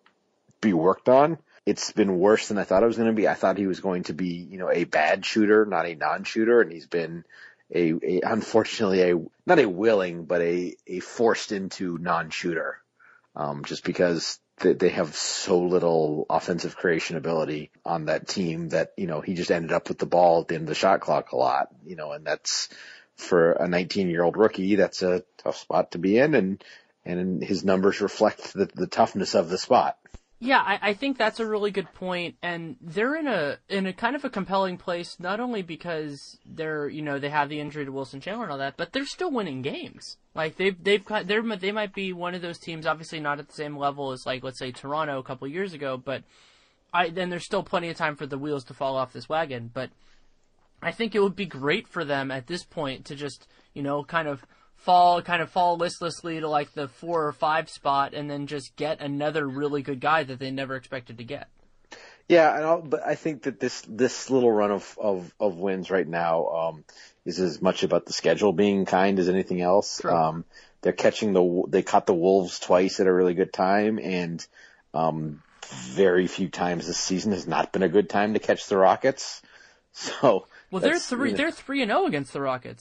be worked on. It's been worse than I thought it was going to be. I thought he was going to be, you know, a bad shooter, not a non-shooter, and he's been A, a unfortunately a not a willing but a a forced into non-shooter, um, just because they, they have so little offensive creation ability on that team that you know he just ended up with the ball at the end of the shot clock a lot, you know, and that's for a nineteen year old rookie, that's a tough spot to be in, and and his numbers reflect the, the toughness of the spot. Yeah, I, I think that's a really good point, and they're in a in a kind of a compelling place, not only because they're you know they have the injury to Wilson Chandler and all that, but they're still winning games. Like they've they've got they're they might be one of those teams, obviously not at the same level as like let's say Toronto a couple of years ago, but I then there's still plenty of time for the wheels to fall off this wagon. But I think it would be great for them at this point to just you know kind of. fall kind of fall listlessly to like the four or five spot and then just get another really good guy that they never expected to get. Yeah, and I'll, but I think that this this little run of of, of wins right now um, is as much about the schedule being kind as anything else. True. Um, they're catching the they caught the Wolves twice at a really good time, and um, very few times this season has not been a good time to catch the Rockets. So well, they're three. They're three and zero against the Rockets.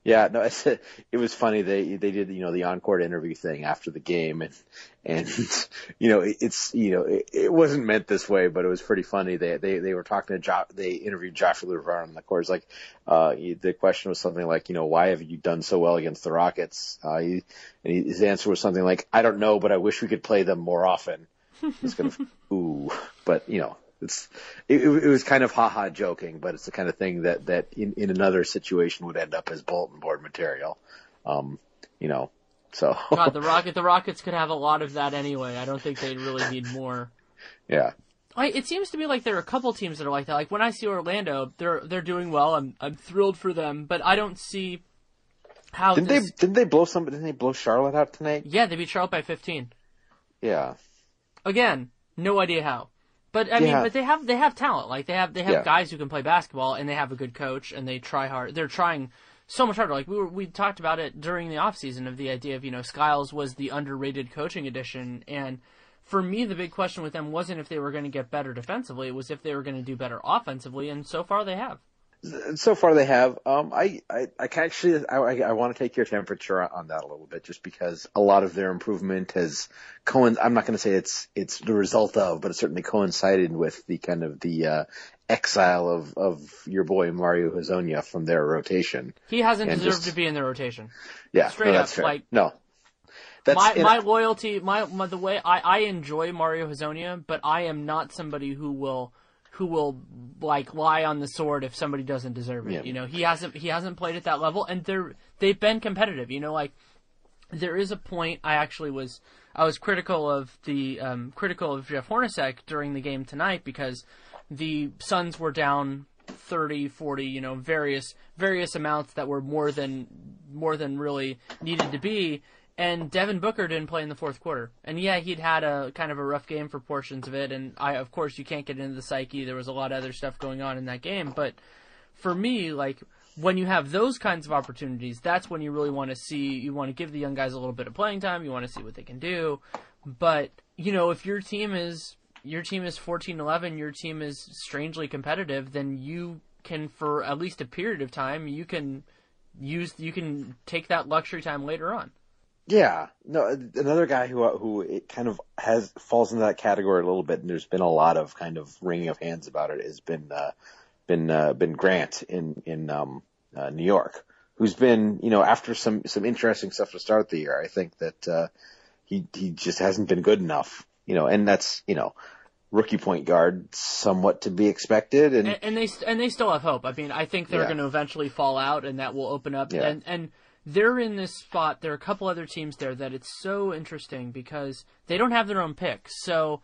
Yeah, no, it's, it was funny. They they did you know the on-court interview thing after the game, and and you know it, it's you know it, it wasn't meant this way, but it was pretty funny. They they they were talking to jo- they interviewed Joshua Luvar on the court. It's like uh, he, the question was something like you know why have you done so well against the Rockets? Uh, he, and he, his answer was something like I don't know, but I wish we could play them more often. It's kind of ooh, but you know. It's it, it was kind of haha joking, but it's the kind of thing that that in, in another situation would end up as bulletin board material, um, you know. So God, the Rocket the Rockets could have a lot of that anyway. I don't think they really need more. Yeah. I, it seems to me like there are a couple teams that are like that. Like when I see Orlando, they're they're doing well. I'm I'm thrilled for them, but I don't see how. Didn't this... they didn't they blow some? Didn't they blow Charlotte out tonight? Yeah, they beat Charlotte by fifteen. Yeah. Again, no idea how. But I yeah. mean, but they have they have talent. Like they have they have yeah. guys who can play basketball, and they have a good coach, and they try hard. They're trying so much harder. Like we were, we talked about it during the off season of the idea of you know Skiles was the underrated coaching addition, and for me the big question with them wasn't if they were going to get better defensively, it was if they were going to do better offensively, and so far they have. So far they have. Um, I, I, I can actually, I, I, I want to take your temperature on that a little bit, just because a lot of their improvement has coinc. I'm not going to say it's it's the result of, but it certainly coincided with the kind of the uh, exile of, of your boy Mario Hezonja from their rotation. He hasn't and deserved just, to be in their rotation. Yeah, straight no, up, that's fair. like no. That's, my my I, loyalty, my, my the way I, I enjoy Mario Hezonja, but I am not somebody who will. who will like lie on the sword if somebody doesn't deserve it. Yeah. You know, he hasn't he hasn't played at that level, and they're they've been competitive. You know, like there is a point I actually was I was critical of the um, critical of Jeff Hornacek during the game tonight because the Suns were down thirty, forty, you know, various various amounts that were more than more than really needed to be. And Devin Booker didn't play in the fourth quarter. And yeah, he'd had a kind of a rough game for portions of it. And I, of course, you can't get into the psyche. There was a lot of other stuff going on in that game. But for me, like, when you have those kinds of opportunities, that's when you really want to see, you want to give the young guys a little bit of playing time. You want to see what they can do. But, you know, if your team is, your team is fourteen eleven, your team is strangely competitive, then you can, for at least a period of time, you can use, you can take that luxury time later on. Yeah, no, another guy who who it kind of has falls into that category a little bit, and there's been a lot of kind of wringing of hands about it. Has been uh, been uh, been Grant in in um, uh, New York, who's been you know after some some interesting stuff to start the year. I think that uh, he he just hasn't been good enough, you know, and that's you know rookie point guard, somewhat to be expected, and and, and they and they still have hope. I mean, I think they're yeah. going to eventually fall out, and that will open up Yeah. and and. They're in this spot. There are a couple other teams there that it's so interesting because they don't have their own picks. So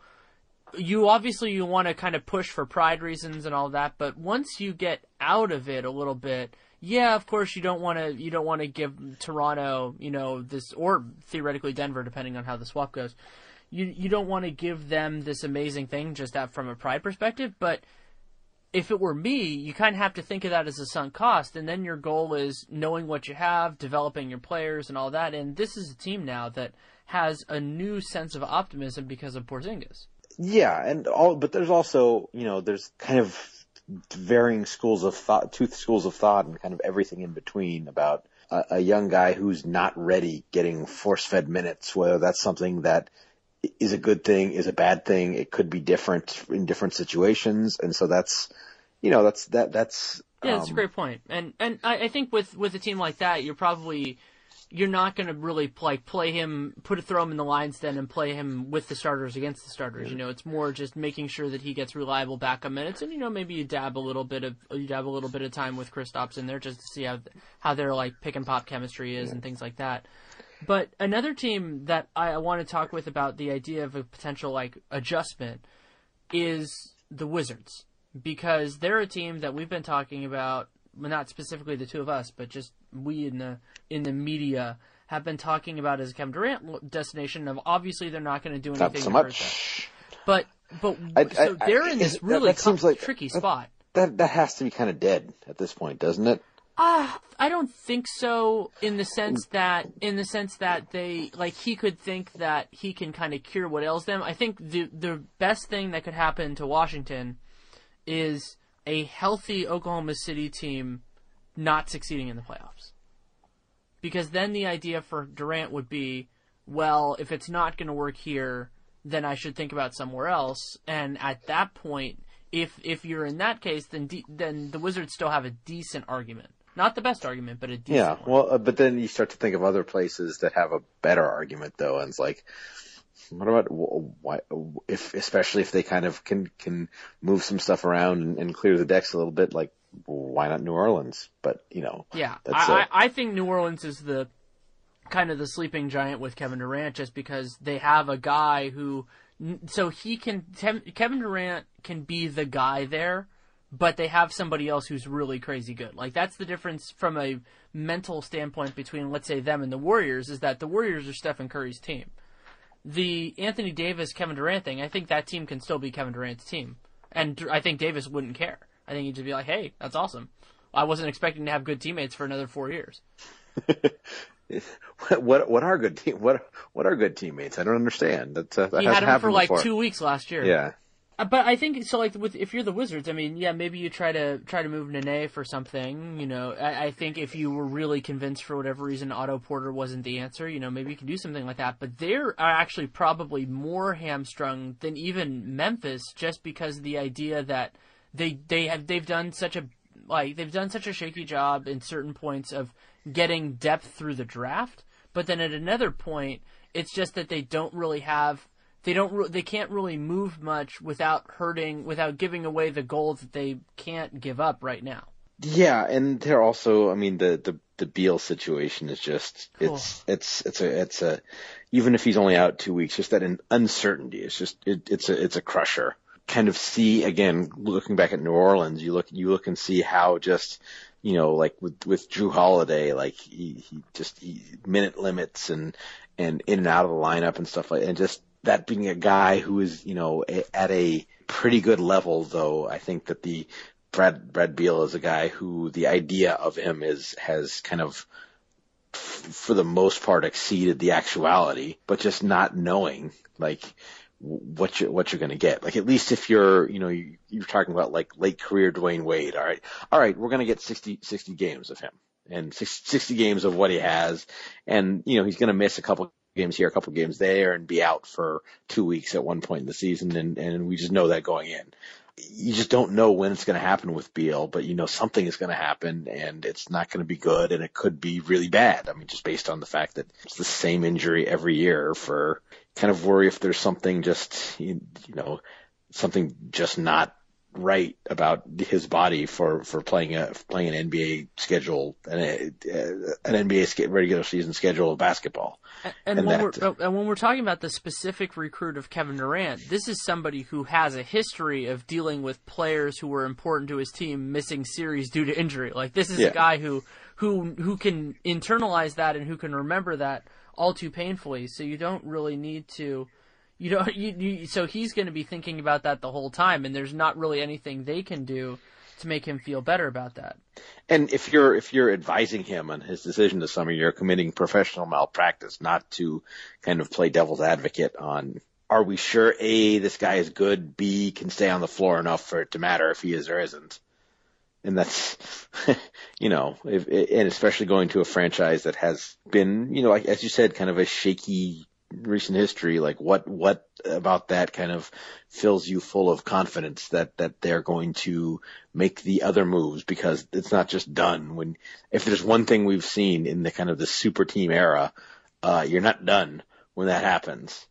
you obviously you want to kind of push for pride reasons and all that, but once you get out of it a little bit, yeah, of course you don't want to you don't want to give Toronto, you know, this or theoretically Denver depending on how the swap goes. You you don't want to give them this amazing thing just that from a pride perspective, but if it were me, you kind of have to think of that as a sunk cost, and then your goal is knowing what you have, developing your players, and all that. And this is a team now that has a new sense of optimism because of Porzingis. Yeah, and all, but there's also, you know, there's kind of varying schools of thought, two schools of thought, and kind of everything in between about a, a young guy who's not ready getting force-fed minutes, whether that's something that is a good thing, is a bad thing. It could be different in different situations, and so that's, you know, that's that that's. Yeah, that's um, a great point. And and I, I think with, with a team like that, you're probably you're not going to really like play him, put throw him in the lines then, and play him with the starters against the starters. You know, it's more just making sure that he gets reliable backup minutes, and you know maybe you dab a little bit of you dab a little bit of time with Kristaps in there just to see how how their like pick and pop chemistry is yeah. and things like that. But another team that I want to talk with about the idea of a potential like adjustment is the Wizards, because they're a team that we've been talking about, well, not specifically the two of us, but just we in the in the media have been talking about as a Kevin Durant destination. Of obviously they're not going to do anything. Not so to much. But but I, so I, they're in this really that, that seems like, tricky that, spot. That that has to be kind of dead at this point, doesn't it? Ah, uh, I don't think so. In the sense that, in the sense that they like, he could think that he can kind of cure what ails them. I think the the best thing that could happen to Washington is a healthy Oklahoma City team not succeeding in the playoffs. because then the idea for Durant would be, well, if it's not going to work here, then I should think about somewhere else. And at that point, if if you're in that case, then de- then the Wizards still have a decent argument. Not the best argument, but a decent Yeah, one. well, uh, but then you start to think of other places that have a better argument, though, and it's like, what about why? If especially if they kind of can can move some stuff around and, and clear the decks a little bit, like why not New Orleans? But you know, yeah, that's I, a, I I think New Orleans is the kind of the sleeping giant with Kevin Durant, just because they have a guy who, so he can Kevin Durant can be the guy there. But they have somebody else who's really crazy good. Like, that's the difference from a mental standpoint between, let's say, them and the Warriors, is that the Warriors are Stephen Curry's team. The Anthony Davis, Kevin Durant thing, I think that team can still be Kevin Durant's team. And I think Davis wouldn't care. I think he'd just be like, hey, that's awesome. I wasn't expecting to have good teammates for another four years. what what are good team what what are good teammates? I don't understand. That, uh, that he hasn't had him happened for like before. two weeks last year. Yeah. But I think so. Like, with if you're the Wizards, I mean, yeah, maybe you try to try to move Nene for something. You know, I, I think if you were really convinced for whatever reason Otto Porter wasn't the answer, you know, maybe you can do something like that. But they're actually probably more hamstrung than even Memphis, just because of the idea that they they have they've done such a like they've done such a shaky job in certain points of getting depth through the draft. But then at another point, it's just that they don't really have. They don't. Re- they can't really move much without hurting, without giving away the goals that they can't give up right now. Yeah, and they're also. I mean, the the the Beal situation is just. Cool. It's it's it's a it's a. Even if he's only out two weeks, just that uncertainty. It's just it, it's a it's a crusher. Kind of see again, looking back at New Orleans, you look you look and see how just. You know, like with with Drew Holiday, like he he just he, minute limits and and in and out of the lineup and stuff like, and just. That being a guy who is, you know, a, at a pretty good level, though, I think that the Brad Brad Beal is a guy who the idea of him is has kind of, f- for the most part, exceeded the actuality. But just not knowing, like, what you what you're going to get. Like, at least if you're, you know, you, you're talking about like late career Dwayne Wade. All right, all right, we're going to get sixty, sixty games of him and sixty games of what he has, and you know he's going to miss a couple. Games here, a couple games there, and be out for two weeks at one point in the season, and, and we just know that going in. You just don't know when it's going to happen with Beal, but you know something is going to happen, and it's not going to be good, and it could be really bad. I mean, just based on the fact that it's the same injury every year. For kind of worry if there's something just you know something just not right about his body for, for playing a playing an N B A schedule an, an N B A regular season schedule of basketball. And, and, and when that, we're, and when we're talking about the specific recruit of Kevin Durant, this is somebody who has a history of dealing with players who were important to his team missing series due to injury. Like, this is yeah. a guy who who who can internalize that and who can remember that all too painfully. So you don't really need to. You don't. You, you, so he's going to be thinking about that the whole time, and there's not really anything they can do to make him feel better about that. And if you're if you're advising him on his decision this summer, you're committing professional malpractice, not to kind of play devil's advocate on. Are we sure A, this guy is good, B, can stay on the floor enough for it to matter if he is or isn't? And that's, you know, if, and especially going to a franchise that has been, you know, like, as you said, kind of a shaky recent history, like what what about that kind of fills you full of confidence that that they're going to make the other moves, because it's not just done. When if there's one thing we've seen in the kind of the super team era, uh you're not done when that happens.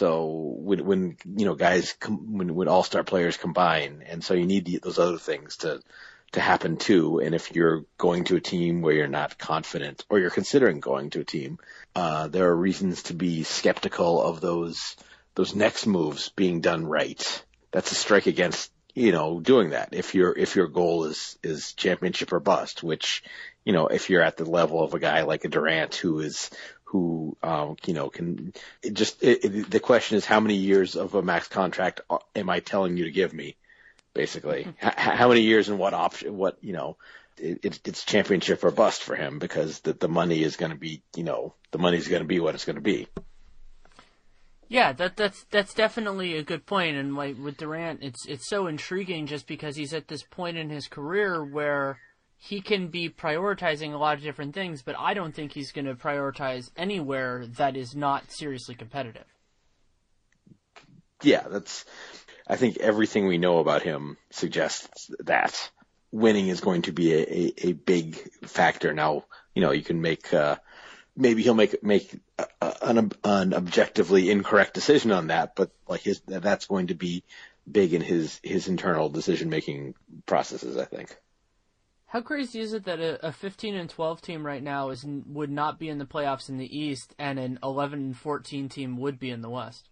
So when when you know guys com- when when all-star players combine, and so you need the, those other things to to happen too. And if you're going to a team where you're not confident, or you're considering going to a team, uh, there are reasons to be skeptical of those, those next moves being done right. That's a strike against, you know, doing that. If your, if your goal is, is championship or bust, which, you know, if you're at the level of a guy like a Durant who is, who, um, you know, can it just, it, it, the question is how many years of a max contract am I telling you to give me? Basically, H- how many years and what option, what, you know, it, it's championship or bust for him, because the, the money is going to be, you know, the money is going to be what it's going to be. Yeah, that that's that's definitely a good point. And like with Durant, it's it's so intriguing just because he's at this point in his career where he can be prioritizing a lot of different things, but I don't think he's going to prioritize anywhere that is not seriously competitive. Yeah, that's. I think everything we know about him suggests that winning is going to be a, a, a big factor. Now, you know, you can make uh, maybe he'll make make a, a, an, an objectively incorrect decision on that, but like his that's going to be big in his his internal decision making processes, I think. How crazy is it that a, a fifteen and twelve team right now is would not be in the playoffs in the East, and an eleven and fourteen team would be in the West?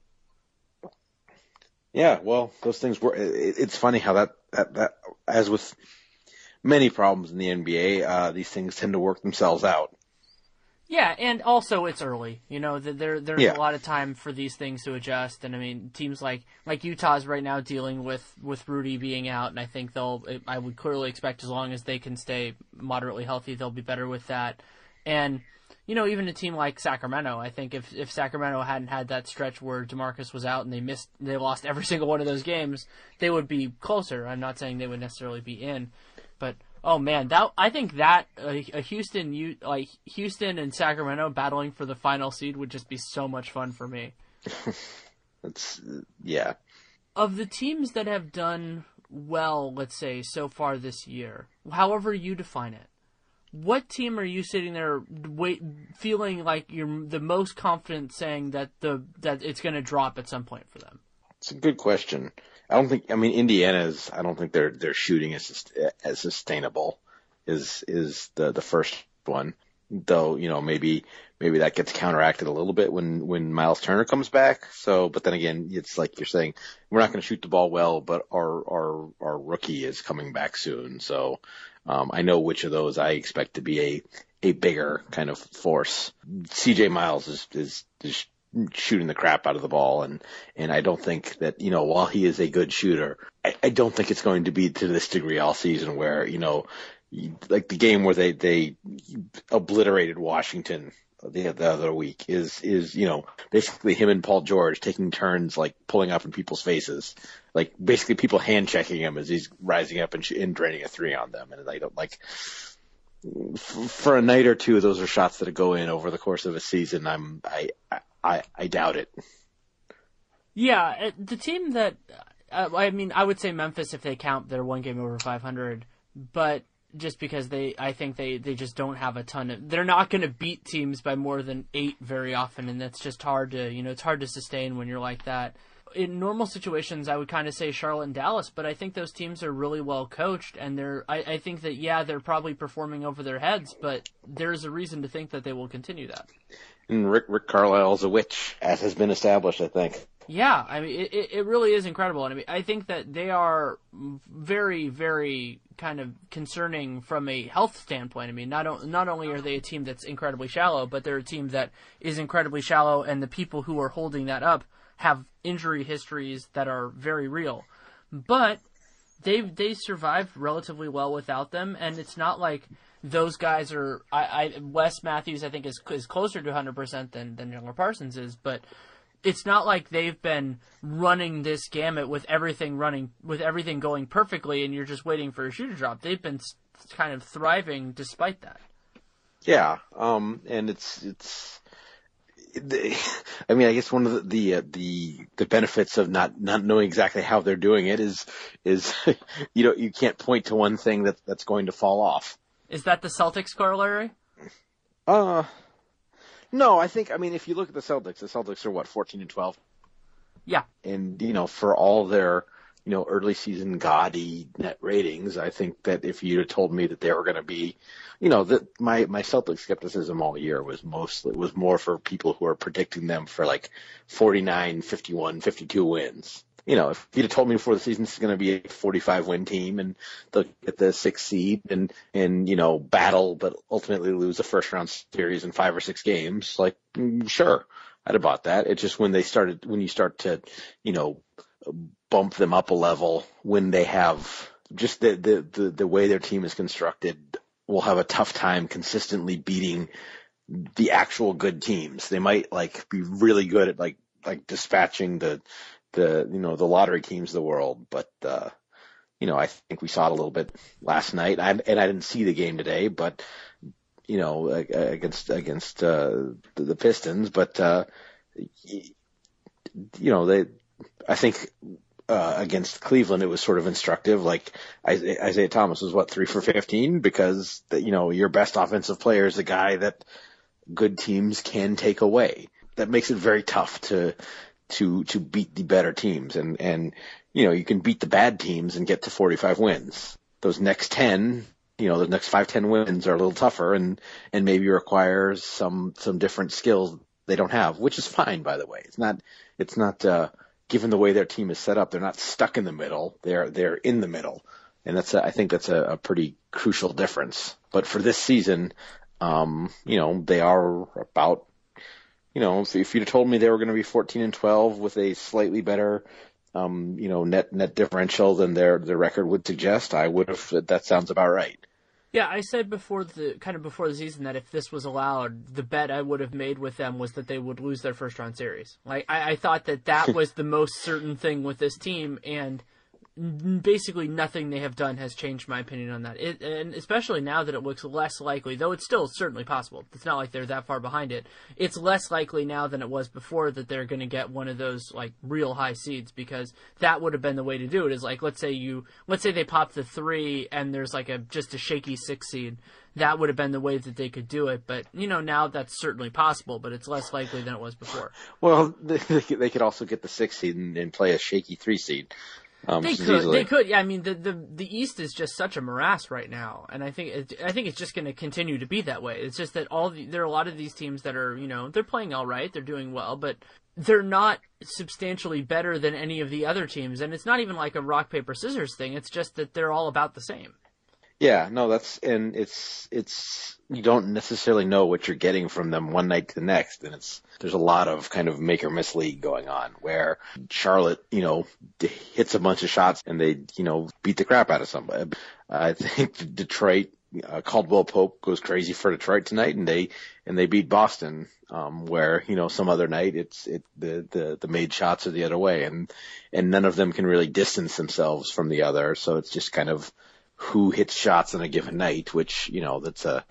Yeah, well, those things were. It, it's funny how that, that that as with many problems in the N B A, uh, these things tend to work themselves out. Yeah, and also it's early. You know, there there's yeah. a lot of time for these things to adjust. And I mean, teams like like Utah's right now dealing with, with Rudy being out, and I think they'll. I would clearly expect as long as they can stay moderately healthy, they'll be better with that. And you know, even a team like Sacramento, I think if if Sacramento hadn't had that stretch where DeMarcus was out and they missed, they lost every single one of those games, they would be closer. I'm not saying they would necessarily be in, but. Oh man, that I think that uh, a Houston, you like Houston and Sacramento battling for the final seed would just be so much fun for me. That's yeah. Of the teams that have done well, let's say so far this year, however you define it, what team are you sitting there wait, feeling like you're the most confident saying that the that it's going to drop at some point for them? It's a good question. I don't think. I mean, Indiana's. I don't think their their shooting is as sustainable. Is is the the first one, though? You know, maybe maybe that gets counteracted a little bit when when Miles Turner comes back. So, but then again, it's like you're saying, we're not going to shoot the ball well, but our our our rookie is coming back soon. So, um, I know which of those I expect to be a a bigger kind of force. C J Miles is is. is shooting the crap out of the ball, and and I don't think that, you know, while he is a good shooter, I, I don't think it's going to be to this degree all season where, you know, like the game where they they obliterated Washington the, the other week is is you know, basically him and Paul George taking turns like pulling up in people's faces, like basically people hand checking him as he's rising up and, sh- and draining a three on them, and I don't like. For a night or two, those are shots that go in over the course of a season. I'm I. I, I doubt it. Yeah, the team that, uh, I mean, I would say Memphis if they count their one game over five hundred, but just because they, I think they, they just don't have a ton of, they're not going to beat teams by more than eight very often, and that's just hard to, you know, it's hard to sustain when you're like that. In normal situations, I would kind of say Charlotte and Dallas, but I think those teams are really well coached, and they're, I, I think that, yeah, they're probably performing over their heads, but there's a reason to think that they will continue that. And Rick Rick Carlisle's a witch, as has been established, I think. Yeah, I mean, it it really is incredible. And I mean, I think that they are very, very kind of concerning from a health standpoint. I mean, not not only are they a team that's incredibly shallow, but they're a team that is incredibly shallow, and the people who are holding that up have injury histories that are very real. But they they survived relatively well without them, and it's not like those guys are. I, I Wes Matthews, I think, is is closer to one hundred percent than than Chandler Parsons is, but it's not like they've been running this gamut with everything running with everything going perfectly, and you're just waiting for a shoe to drop. They've been kind of thriving despite that. Yeah, um, and it's it's. I mean, I guess one of the the, uh, the the benefits of not not knowing exactly how they're doing it is is you know, you can't point to one thing that that's going to fall off. Is that the Celtics corollary? Uh, no, I think, I mean, if you look at the Celtics, the Celtics are what, fourteen and twelve? Yeah. And, you know, for all their, you know, early season gaudy net ratings, I think that if you'd have told me that they were going to be, you know, that my, my Celtic skepticism all year was mostly, was more for people who are predicting them for like forty-nine, fifty-one, fifty-two wins. You know, if you'd have told me before the season it's going to be a forty-five win team and they'll get the sixth seed and, and, you know, battle, but ultimately lose a first round series in five or six games, like, sure, I'd have bought that. It's just when they started, when you start to, you know, bump them up a level, when they have just the, the, the, the way their team is constructed, will have a tough time consistently beating the actual good teams. They might like be really good at like, like dispatching the, the, you know, the lottery teams of the world, but, uh, you know, I think we saw it a little bit last night. I, and I didn't see the game today, but you know, against against uh, the, the Pistons. But uh, you know, they. I think uh, against Cleveland, it was sort of instructive. Like Isaiah Thomas was what three for fifteen because the, you know your best offensive player is the guy that good teams can take away. That makes it very tough to to to beat the better teams, and and you know you can beat the bad teams and get to forty-five wins. Those next ten. You know, the next five, ten wins are a little tougher and, and maybe requires some, some different skills they don't have, which is fine, by the way. It's not, it's not, uh, given the way their team is set up, they're not stuck in the middle. They're, they're in the middle. And that's, a, I think that's a, a pretty crucial difference. But for this season, um, you know, they are about, you know, if, if you'd have told me they were going to be fourteen and twelve with a slightly better, um, you know, net, net differential than their, their record would suggest, I would have, that sounds about right. Yeah, I said before the kind of before the season that if this was allowed, the bet I would have made with them was that they would lose their first round series. Like I, I thought that that was the most certain thing with this team, and basically nothing they have done has changed my opinion on that. It, and especially now that it looks less likely, though it's still certainly possible. It's not like they're that far behind it. It's less likely now than it was before that they're going to get one of those like real high seeds, because that would have been the way to do it. Is like let's say you let's say they pop the three and there's like a just a shaky six seed. That would have been the way that they could do it. But you know now that's certainly possible, but it's less likely than it was before. Well, they, they could also get the six seed and, and play a shaky three seed. Um, they could, easily. they could. Yeah, I mean, the, the the East is just such a morass right now, and I think it, I think it's just going to continue to be that way. It's just that all the, there are a lot of these teams that are, you know, they're playing all right, they're doing well, but they're not substantially better than any of the other teams, and it's not even like a rock paper scissors thing. It's just that they're all about the same. Yeah, no, that's and it's it's you don't necessarily know what you're getting from them one night to the next, and it's there's a lot of kind of make or miss league going on where Charlotte, you know, hits a bunch of shots and they, you know, beat the crap out of somebody. I think Detroit, uh, Caldwell Pope goes crazy for Detroit tonight, and they and they beat Boston, um, where you know some other night it's it the the the made shots are the other way, and and none of them can really distance themselves from the other, so it's just kind of who hits shots on a given night, which, you know, that's a,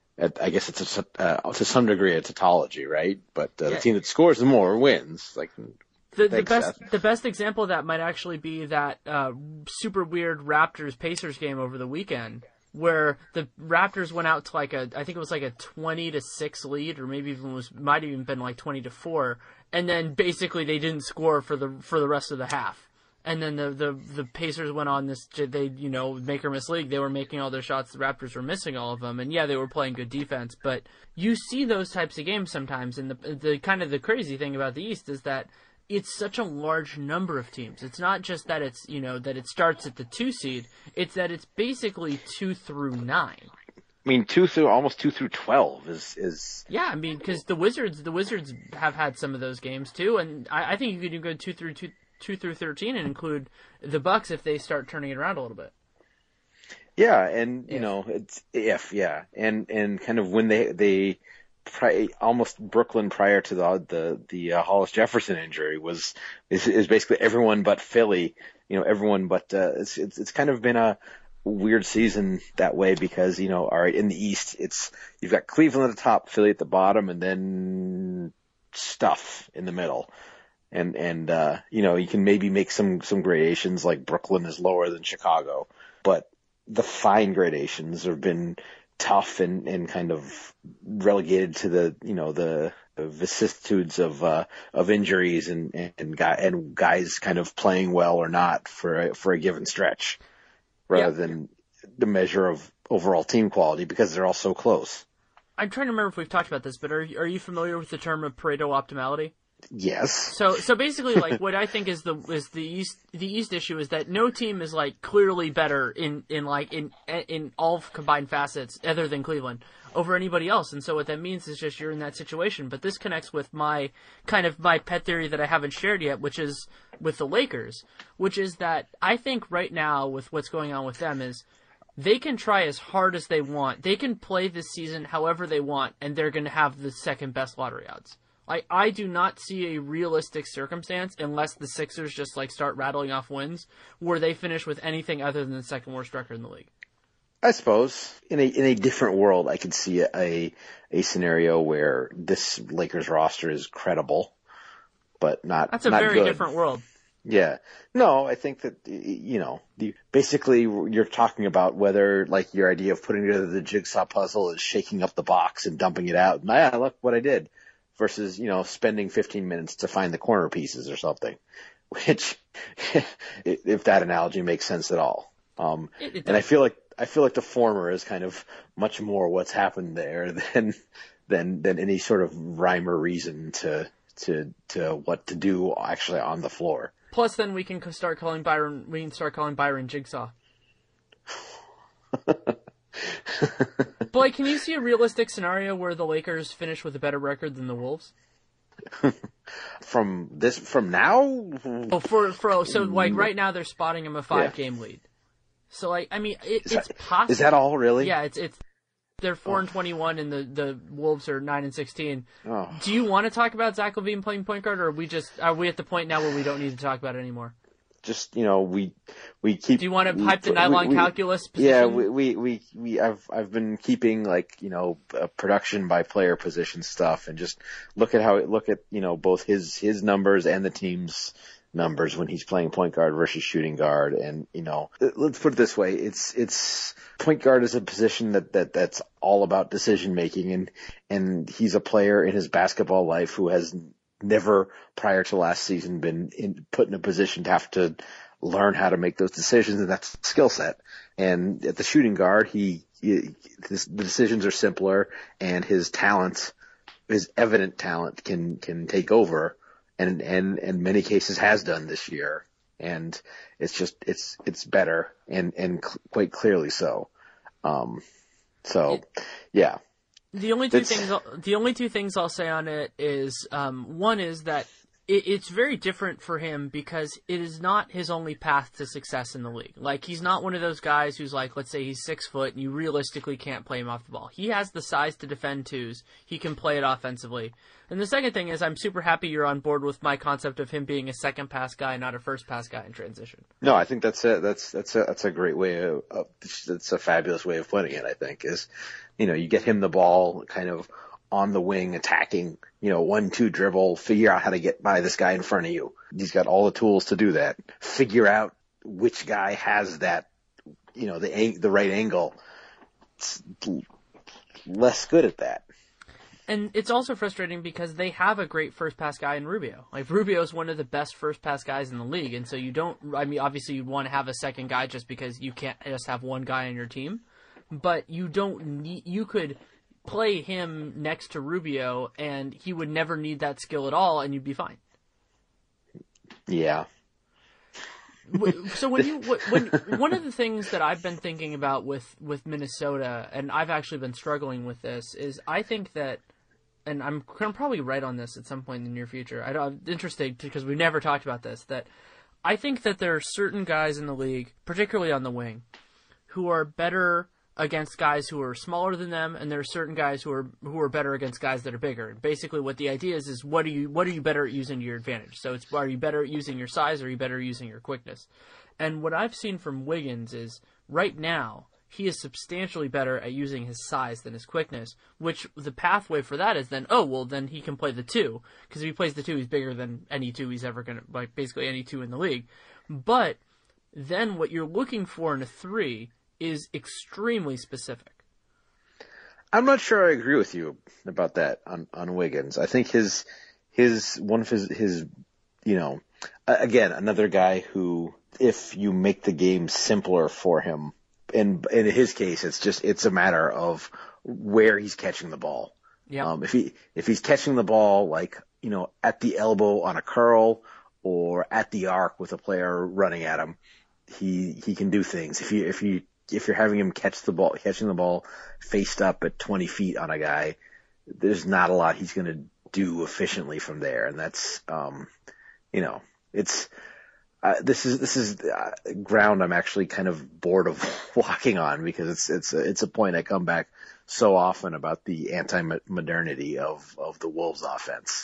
I guess it's a, uh, to some degree a tautology, right? But uh, yeah. The team that scores the more wins. Like the, the best, Seth. the best example of that might actually be that uh, super weird Raptors Pacers game over the weekend, where the Raptors went out to like a, I think it was like a twenty to six lead, or maybe even was might have even been like twenty to four, and then basically they didn't score for the for the rest of the half. And then the, the, the Pacers went on this, they, you know, make or miss league. They were making all their shots. The Raptors were missing all of them. And yeah, they were playing good defense. But you see those types of games sometimes. And the, the kind of the crazy thing about the East is that it's such a large number of teams. It's not just that it's, you know, that it starts at the two seed. It's that it's basically two through nine. I mean, two through, almost two through twelve is, is. Yeah, I mean, because the Wizards, the Wizards have had some of those games too. And I, I think you could do good two through two. two through thirteen and include the Bucks if they start turning it around a little bit. Yeah, and you if. know, it's if yeah, and and kind of when they they pri- almost Brooklyn prior to the the the uh, Hollis Jefferson injury was is, is basically everyone but Philly, you know, everyone but uh, it's, it's it's kind of been a weird season that way because, you know, all right, in the East it's you've got Cleveland at the top, Philly at the bottom, and then stuff in the middle. And, and, uh, you know, you can maybe make some, some gradations like Brooklyn is lower than Chicago, but the fine gradations have been tough and, and kind of relegated to the, you know, the, the vicissitudes of, uh, of injuries and, and, and, guy, and guys kind of playing well or not for a, for a given stretch rather yeah. than the measure of overall team quality because they're all so close. I'm trying to remember if we've talked about this, but are, are you familiar with the term of Pareto optimality? Yes. So so basically, like what I think is the is the East the East issue is that no team is like clearly better in, in like in in all combined facets other than Cleveland over anybody else, and so what that means is just you're in that situation. But this connects with my kind of my pet theory that I haven't shared yet, which is with the Lakers, which is that I think right now with what's going on with them is they can try as hard as they want, they can play this season however they want, and they're going to have the second best lottery odds. Like, I do not see a realistic circumstance, unless the Sixers just, like, start rattling off wins, where they finish with anything other than the second worst record in the league. I suppose in a in a different world, I could see a a scenario where this Lakers roster is credible, but not. That's a not very good. different world. Yeah. No, I think that, you know, the, basically you're talking about whether, like, your idea of putting together the jigsaw puzzle is shaking up the box and dumping it out. And, yeah, look what I did. Versus, you know, spending fifteen minutes to find the corner pieces or something. Which, if that analogy makes sense at all. Um, It- it and I does. feel like, I feel like the former is kind of much more what's happened there than, than, than any sort of rhyme or reason to, to, to what to do actually on the floor. Plus, then we can start calling Byron. We can start calling Byron Jigsaw. Blake, can you see a realistic scenario where the Lakers finish with a better record than the Wolves? From this, from now? Oh, for for so like right now they're spotting him a five Yeah. game lead. So like I mean it, Is it's that- possible. Is that all, really? Yeah, it's it's they're four and twenty one and the, the Wolves are nine and sixteen. Oh. Do you want to talk about Zach LaVine playing point guard, or are we just are we at the point now where we don't need to talk about it anymore? Just, you know, we we keep. Do you want to we- hype the we- nylon we- calculus position? Yeah, we, we we we I've I've been keeping, like, you know, uh, production by player position stuff, and just look at how look at you know both his his numbers and the team's numbers when he's playing point guard versus shooting guard. And, you know, let's put it this way, it's it's point guard is a position that that that's all about decision making, and and he's a player in his basketball life who has never prior to last season been in, put in a position to have to learn how to make those decisions, and that's skill set. And at the shooting guard, he, he his, the decisions are simpler, and his talent, his evident talent, can can take over, and and in many cases has done this year. And it's just it's it's better, and and cl- quite clearly so. Um, so yeah. The only two That's- things I'll, the only two things I'll say on it is um, one is that it, it's very different for him because it is not his only path to success in the league. Like, he's not one of those guys who's like, let's say he's six foot and you realistically can't play him off the ball. He has the size to defend twos. He can play it offensively. And the second thing is, I'm super happy you're on board with my concept of him being a second pass guy, not a first pass guy in transition. No, I think that's a that's that's a that's a great way of, of that's a fabulous way of putting it. I think is, you know, you get him the ball kind of on the wing, attacking, you know, one two dribble, figure out how to get by this guy in front of you. He's got all the tools to do that. Figure out which guy has that, you know, the ang- the right angle. It's less good at that. And it's also frustrating because they have a great first pass guy in Rubio. Like, Rubio is one of the best first pass guys in the league, and so you don't. I mean, obviously you'd want to have a second guy just because you can't just have one guy on your team, but you don't need. You could play him next to Rubio, and he would never need that skill at all, and you'd be fine. Yeah. So when you when one of the things that I've been thinking about with with Minnesota, and I've actually been struggling with this, is I think that. And I'm, I'm probably right on this at some point in the near future. I don't, I'm interested because we've never talked about this. That I think that there are certain guys in the league, particularly on the wing, who are better against guys who are smaller than them, and there are certain guys who are who are better against guys that are bigger. And basically, what the idea is is what are you what are you better at using to your advantage? So it's are you better at using your size, or are you better at using your quickness? And what I've seen from Wiggins is right now, he is substantially better at using his size than his quickness, which the pathway for that is then, oh, well, then he can play the two. Because if he plays the two, he's bigger than any two he's ever going to, like, basically any two in the league. But then what you're looking for in a three is extremely specific. I'm not sure I agree with you about that on, on Wiggins. I think his, his, one of his, his, you know, again, another guy who, if you make the game simpler for him, in in his case, it's just it's a matter of where he's catching the ball. Yeah. Um, if he if he's catching the ball, like, you know, at the elbow on a curl or at the arc with a player running at him, he he can do things. If you if you if you're having him catch the ball catching the ball faced up at twenty feet on a guy, there's not a lot he's going to do efficiently from there, and that's um, you know, it's. Uh, this is this is uh, ground I'm actually kind of bored of walking on, because it's it's a, it's a point I come back so often about the anti-modernity of, of the Wolves offense.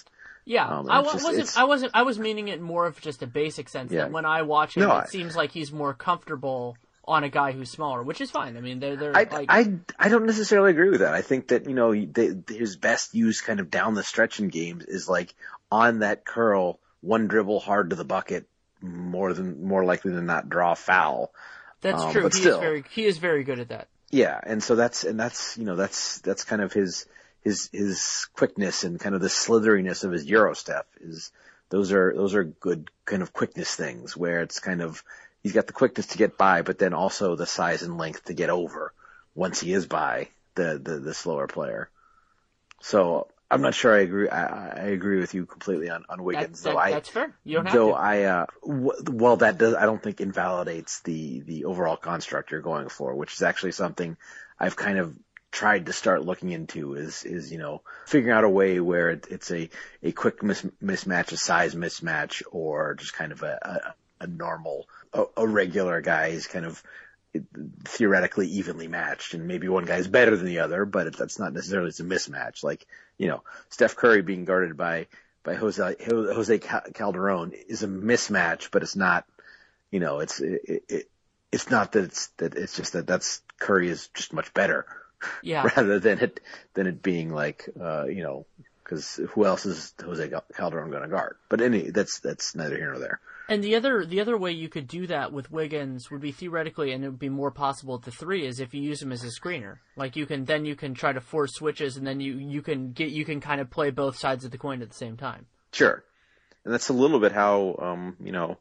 Yeah, Um, I just, wasn't. it's... I wasn't. I was meaning it more of just a basic sense. Yeah. That when I watch him, no, it I... seems like he's more comfortable on a guy who's smaller, which is fine. I mean, they're they're I, like. I, I don't necessarily agree with that. I think that, you know, they, his best use kind of down the stretch in games is like on that curl, one dribble hard to the bucket, more than more likely than not draw a foul. That's um, true. But he still, is very he is very good at that. Yeah, and so that's and that's you know that's that's kind of his his his quickness and kind of the slitheriness of his Euro step is those are those are good kind of quickness things where it's kind of he's got the quickness to get by, but then also the size and length to get over once he is by the the, the slower player. So I'm not sure I agree. I, I agree with you completely on, on Wiggins. That, that, though I, that's fair. You don't have though to. I, uh, w- well, that does. I don't think invalidates the the overall construct you're going for, which is actually something I've kind of tried to start looking into. Is is you know figuring out a way where it, it's a a quick mis- mismatch, a size mismatch, or just kind of a a, a normal, a, a regular guy is kind of theoretically evenly matched, and maybe one guy's better than the other, but it, that's not necessarily it's a mismatch. Like, you know, Steph Curry being guarded by, by Jose, Jose Calderon is a mismatch, but it's not, you know, it's, it, it, it's not that it's, that it's just that that's Curry is just much better. Yeah. Rather than it, than it being like, uh, you know, cause who else is Jose Calderon going to guard? But any, that's, that's neither here nor there. And the other the other way you could do that with Wiggins would be theoretically, and it would be more possible at the three, is if you use him as a screener. Like you can then you can try to force switches, and then you, you can get you can kind of play both sides of the coin at the same time. Sure, and that's a little bit how um you know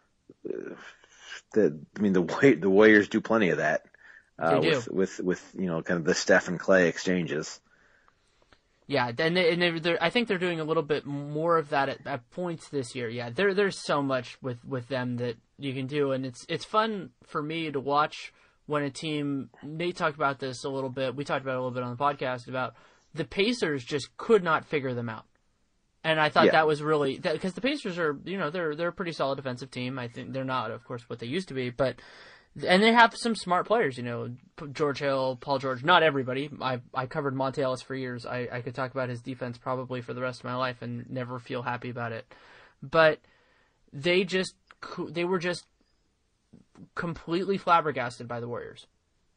the I mean the the Warriors do plenty of that uh, they do. with with with you know kind of the Steph and Clay exchanges. Yeah, and, they, and they're, they're, I think they're doing a little bit more of that at, at points this year. Yeah, there there's so much with, with them that you can do, and it's it's fun for me to watch when a team. Nate talked about this a little bit. We talked about it a little bit on the podcast about the Pacers just could not figure them out, and I thought yeah. that was really because the Pacers are you know they're they're a pretty solid defensive team. I think they're not, of course, what they used to be, but. And they have some smart players, you know, George Hill, Paul George, not everybody. I I covered Monte Ellis for years. I, I could talk about his defense probably for the rest of my life and never feel happy about it. But they just, they were just completely flabbergasted by the Warriors.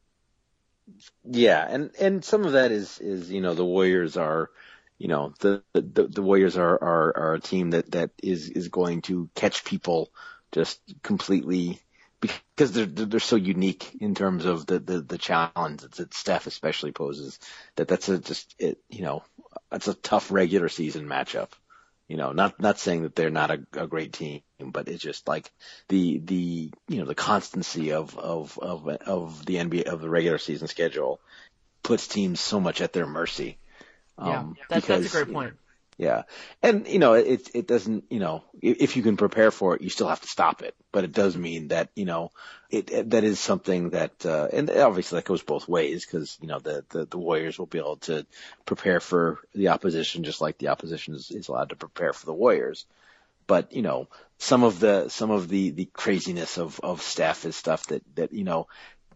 Yeah, and, and some of that is, is, you know, the Warriors are, you know, the, the, the Warriors are, are, are a team that, that is, is going to catch people just completely because they're they're so unique in terms of the the, the challenge that Steph especially poses. That that's a just it you know that's a tough regular season matchup. You know, not not saying that they're not a, a great team, but it's just like the the you know the constancy of of of of the N B A of the regular season schedule puts teams so much at their mercy. Yeah, um, that's because, that's a great point. Yeah. And, you know, it, it doesn't, you know, if you can prepare for it, you still have to stop it. But it does mean that, you know, it, it that is something that, uh, and obviously that goes both ways because, you know, the, the, the Warriors will be able to prepare for the opposition just like the opposition is, is allowed to prepare for the Warriors. But, you know, some of the, some of the, the craziness of, of Steph is stuff that, that, you know,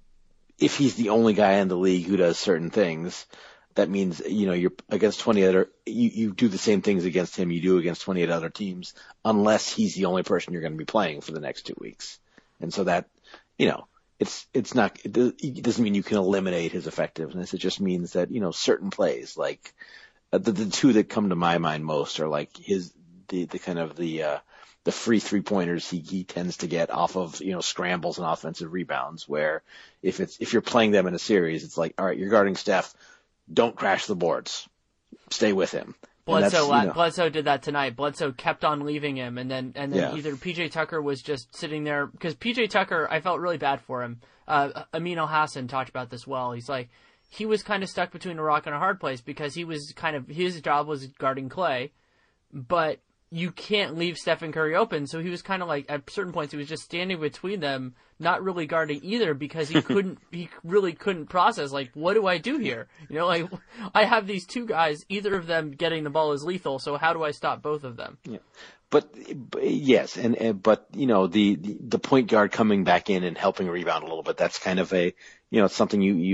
if he's the only guy in the league who does certain things, that means, you know, you're against twenty other, you, you do the same things against him you do against twenty-eight other teams, unless he's the only person you're going to be playing for the next two weeks. And so that, you know, it's, it's not, it doesn't mean you can eliminate his effectiveness. It just means that, you know, certain plays, like uh, the, the two that come to my mind most are like his, the, the kind of the, uh, the free three pointers he, he tends to get off of, you know, scrambles and offensive rebounds, where if it's, if you're playing them in a series, it's like, all right, you're guarding Steph. Don't crash the boards. Stay with him. Bledsoe, you know, Bledsoe did that tonight. Bledsoe kept on leaving him, and then and then yeah. either P J Tucker was just sitting there because P J Tucker, I felt really bad for him. Uh, Amin Al Hassan talked about this well. He's like he was kind of stuck between a rock and a hard place because he was kind of his job was guarding Clay, but you can't leave Stephen Curry open. So he was kind of like at certain points he was just standing between them, not really guarding either because he couldn't, he really couldn't process like, what do I do here? You know, like I have these two guys, either of them getting the ball is lethal. So how do I stop both of them? Yeah. But, but yes, and, and but you know the, the the point guard coming back in and helping rebound a little bit. That's kind of a you know it's something you you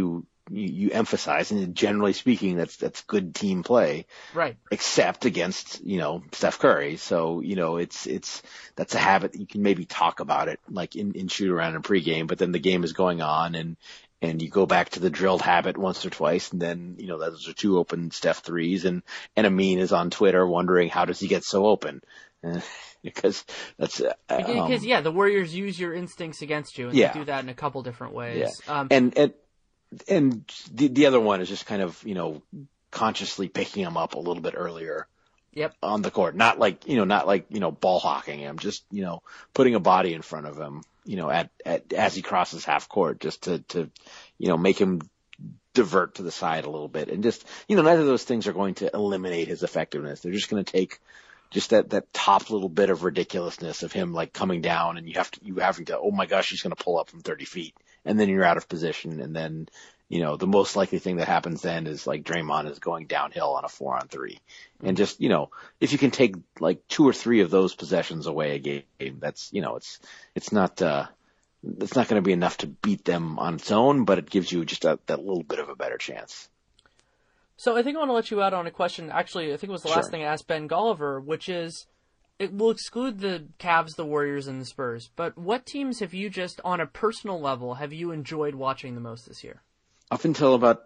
you, you emphasize, and generally speaking, that's that's good team play, right? Except against you know Steph Curry. So you know it's it's that's a habit you can maybe talk about it like in, in shoot around and pregame, but then the game is going on and. And you go back to the drilled habit once or twice, and then, you know, those are two open Steph threes, and, and Amin is on Twitter wondering how does he get so open? Uh, because that's, uh, because, um, yeah, the Warriors use your instincts against you, and yeah. they do that in a couple different ways. Yeah. Um, and, and, and the, the other one is just kind of, you know, consciously picking him up a little bit earlier. Yep. On the court. Not like, you know, not like, you know, ball hawking him, just, you know, putting a body in front of him, you know, at, at, as he crosses half court, just to, to, you know, make him divert to the side a little bit. And just, you know, neither of those things are going to eliminate his effectiveness. They're just going to take just that, that top little bit of ridiculousness of him like coming down and you have to, you having to, oh my gosh, he's going to pull up from thirty feet and then you're out of position. And then, you know, the most likely thing that happens then is like Draymond is going downhill on a four on three. And just, you know, if you can take like two or three of those possessions away a game, that's, you know, it's, it's not, uh, it's not going to be enough to beat them on its own, but it gives you just a, that little bit of a better chance. So I think I want to let you out on a question. Actually, I think it was the Sure. last thing I asked Ben Golliver, which is, it will exclude the Cavs, the Warriors, and the Spurs. But what teams have you just, on a personal level, have you enjoyed watching the most this year? Up until about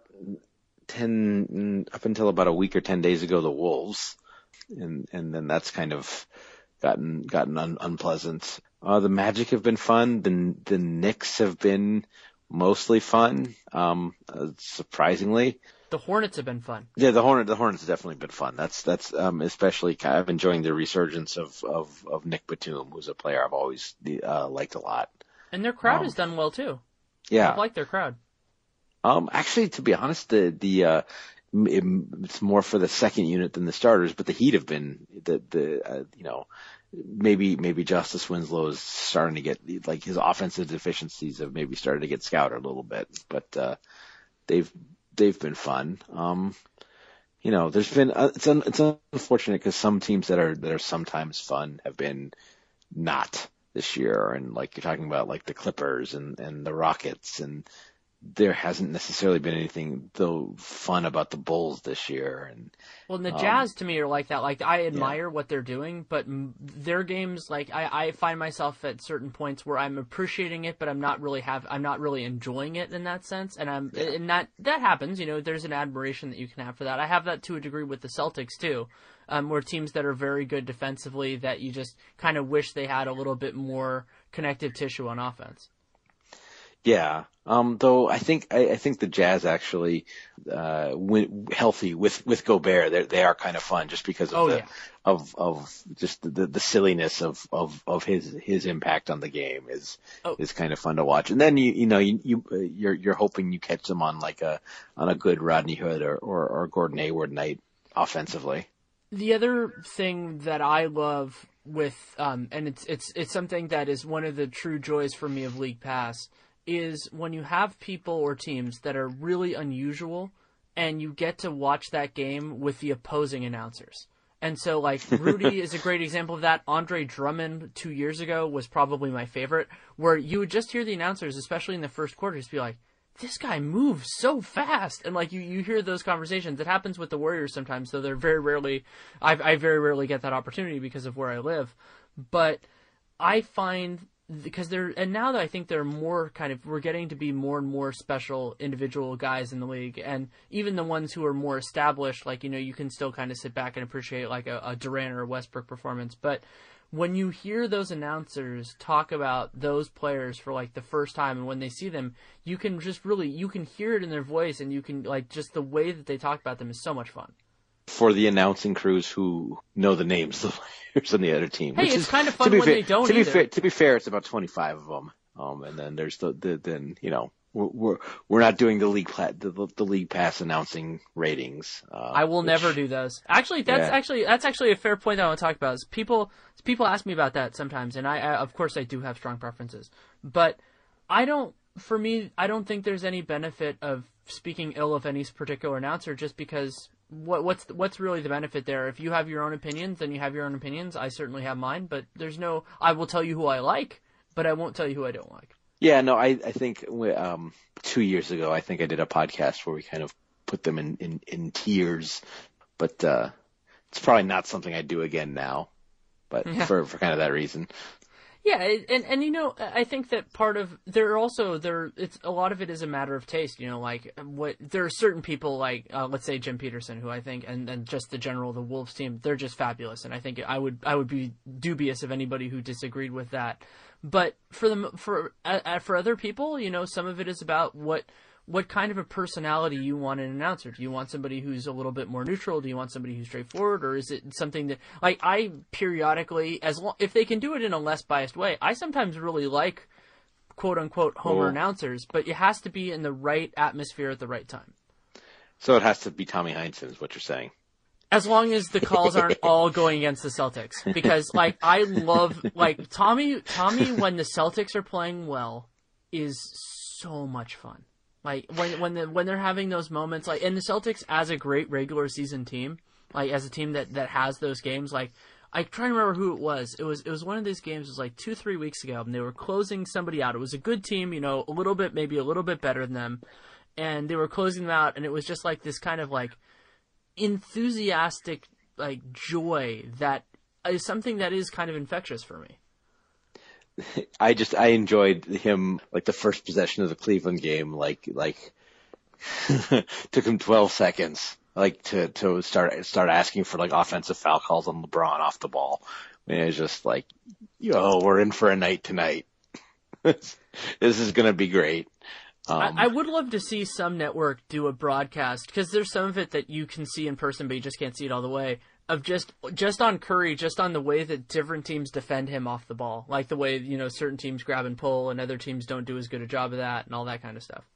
ten, up until about a week or ten days ago, the Wolves, and and then that's kind of gotten gotten un, unpleasant. Uh, the Magic have been fun. The the Knicks have been mostly fun. Um, uh, surprisingly, the Hornets have been fun. Yeah, the Hornet the Hornets have definitely been fun. That's that's um, especially kind of enjoying the resurgence of of of Nick Batum, who's a player I've always uh, liked a lot. And their crowd um, has done well too. Yeah, I like their crowd. Um, actually, to be honest, the, the, uh, it, it's more for the second unit than the starters, but the Heat have been, the, the, uh, you know, maybe, maybe Justice Winslow is starting to get, like, his offensive deficiencies have maybe started to get scouted a little bit, but, uh, they've, they've been fun. Um, you know, there's been, uh, it's, un, it's unfortunate because some teams that are, that are sometimes fun have been not this year. And like, you're talking about like the Clippers and, and the Rockets, and, there hasn't necessarily been anything though fun about the Bulls this year. And well, and the um, Jazz to me are like that. Like I admire yeah. what they're doing, but m- their games, like I, I find myself at certain points where I'm appreciating it, but I'm not really have I'm not really enjoying it in that sense. And I'm yeah. and that that happens. You know, there's an admiration that you can have for that. I have that to a degree with the Celtics too, um, where teams that are very good defensively that you just kind of wish they had a little bit more connective tissue on offense. Yeah. Um, though I think, I, I think the Jazz actually, uh, when healthy with, with Gobert, they they are kind of fun just because of oh, the, yeah. of, of just the, the silliness of, of, of his, his impact on the game is, oh. is kind of fun to watch. And then you, you know, you, you, uh, you're, you're hoping you catch them on like a, on a good Rodney Hood or, or, or Gordon Hayward night offensively. The other thing that I love with, um, and it's, it's, it's something that is one of the true joys for me of League Pass, is when you have people or teams that are really unusual and you get to watch that game with the opposing announcers. And so, like, Rudy is a great example of that. Andre Drummond two years ago was probably my favorite, where you would just hear the announcers, especially in the first quarter, just be like, this guy moves so fast. And, like, you, you hear those conversations. It happens with the Warriors sometimes, though they're very rarely, I, I very rarely get that opportunity because of where I live. But I find... because they're, and now that I think they're more kind of, we're getting to be more and more special individual guys in the league, and even the ones who are more established, like, you know, you can still kind of sit back and appreciate like a, a Durant or a Westbrook performance, but when you hear those announcers talk about those players for like the first time, and when they see them, you can just really, you can hear it in their voice, and you can, like, just the way that they talk about them is so much fun. For the announcing crews who know the names of the players on the other team. Hey, which it's is, kind of fun when fair, they don't to be either. Fair, to be fair, it's about twenty-five of them. Um, and then there's the, the then, you know, we're, we're, we're not doing the league, pla- the, the league pass announcing ratings. Uh, I will which, never do those. Actually, that's yeah. actually, that's actually a fair point that I want to talk about is people, people ask me about that sometimes. And I, I, of course I do have strong preferences, but I don't, for me, I don't think there's any benefit of speaking ill of any particular announcer just because What what's what's really the benefit there? If you have your own opinions, then you have your own opinions. I certainly have mine, but there's no. I will tell you who I like, but I won't tell you who I don't like. Yeah, no, I, I think um, two years ago, I think I did a podcast where we kind of put them in, in, in tiers, but uh, it's probably not something I'd do again now, but Yeah. for, for kind of that reason. Yeah, and and you know, I think that part of there are also there it's a lot of it is a matter of taste. You know, like what there are certain people like uh, let's say Jim Peterson, who I think and, and just the general the Wolves team, they're just fabulous, and I think I would I would be dubious of anybody who disagreed with that. But for the for uh, for other people, you know, some of it is about what. What kind of a personality you want in an announcer? Do you want somebody who's a little bit more neutral? Do you want somebody who's straightforward? Or is it something that, like, I periodically, as long, if they can do it in a less biased way, I sometimes really like quote-unquote homer Cool. announcers, but it has to be in the right atmosphere at the right time. So it has to be Tommy Heinsohn is what you're saying. As long as the calls aren't all going against the Celtics. Because, like, I love, like, Tommy, Tommy, when the Celtics are playing well, is so much fun. Like when when the, when they're having those moments, like and the Celtics as a great regular season team, like as a team that, that has those games, like I try to remember who it was. It was it was one of these games. It was like two three weeks ago, and they were closing somebody out. It was a good team, you know, a little bit maybe a little bit better than them, and they were closing them out, and it was just like this kind of like enthusiastic like joy that is something that is kind of infectious for me. I just I enjoyed him like the first possession of the Cleveland game, like like took him twelve seconds, like to to start start asking for like offensive foul calls on LeBron off the ball. And it's just like, yo, we're in for a night tonight. This is gonna be great. Um, I, I would love to see some network do a broadcast because there's some of it that you can see in person, but you just can't see it all the way. Of just just on Curry, just on the way that different teams defend him off the ball, like the way you know certain teams grab and pull, and other teams don't do as good a job of that, and all that kind of stuff.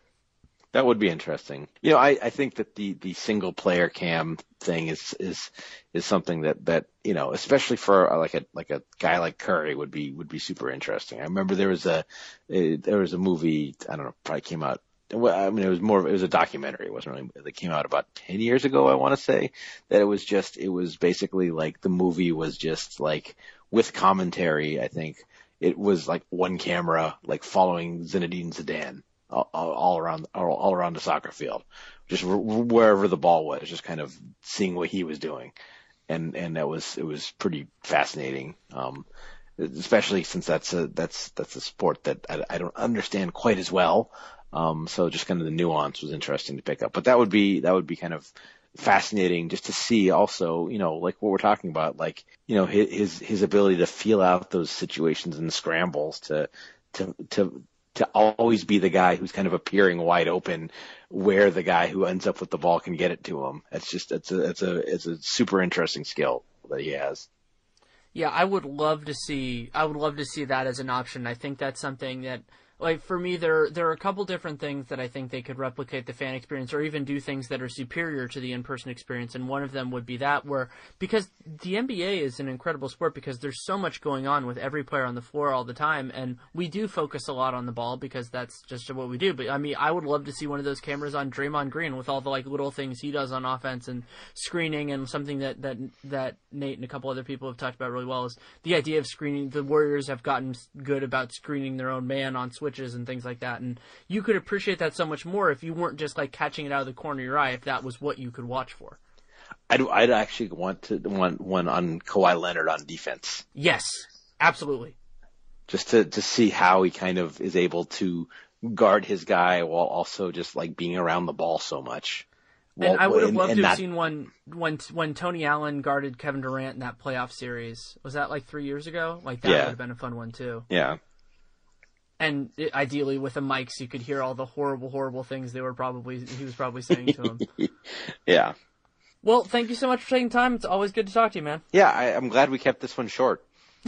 That would be interesting. You know, I, I think that the, the single player cam thing is is is something that, that you know, especially for like a like a guy like Curry would be would be super interesting. I remember there was a, a there was a movie I don't know probably came out. Well, I mean, it was more of, it was a documentary. It wasn't really, that came out about ten years ago, I want to say, that it was just, it was basically like the movie was just like with commentary, I think it was like one camera, like following Zinedine Zidane all, all around, all, all around the soccer field, just wherever the ball was, just kind of seeing what he was doing. And, and that was, it was pretty fascinating. Um, especially since that's a, that's, that's a sport that I, I don't understand quite as well. Um, so just kind of the nuance was interesting to pick up, but that would be, that would be kind of fascinating just to see also, you know, like what we're talking about, like, you know, his, his ability to feel out those situations and scrambles to, to, to, to always be the guy who's kind of appearing wide open where the guy who ends up with the ball can get it to him. It's just, it's a, it's a, it's a super interesting skill that he has. Yeah, I would love to see, I would love to see that as an option. I think that's something that, like, for me, there there are a couple different things that I think they could replicate the fan experience or even do things that are superior to the in-person experience. And one of them would be that where, because the N B A is an incredible sport because there's so much going on with every player on the floor all the time. And we do focus a lot on the ball because that's just what we do. But I mean, I would love to see one of those cameras on Draymond Green with all the like little things he does on offense and screening, and something that, that, that Nate and a couple other people have talked about really well is the idea of screening. The Warriors have gotten good about screening their own man on switches and things like that, and you could appreciate that so much more if you weren't just like catching it out of the corner of your eye, if that was what you could watch for. I'd, I'd actually want to want one on Kawhi Leonard on defense. Yes, absolutely. Just to, to see how he kind of is able to guard his guy while also just like being around the ball so much. And well, I would have and, loved and to that, have seen one when when Tony Allen guarded Kevin Durant in that playoff series. Was that like three years ago? Like that yeah. would have been a fun one too. Yeah. And it, ideally with the mics, you could hear all the horrible, horrible things they were probably he was probably saying to him. Yeah. Well, thank you so much for taking time. It's always good to talk to you, man. Yeah, I, I'm glad we kept this one short.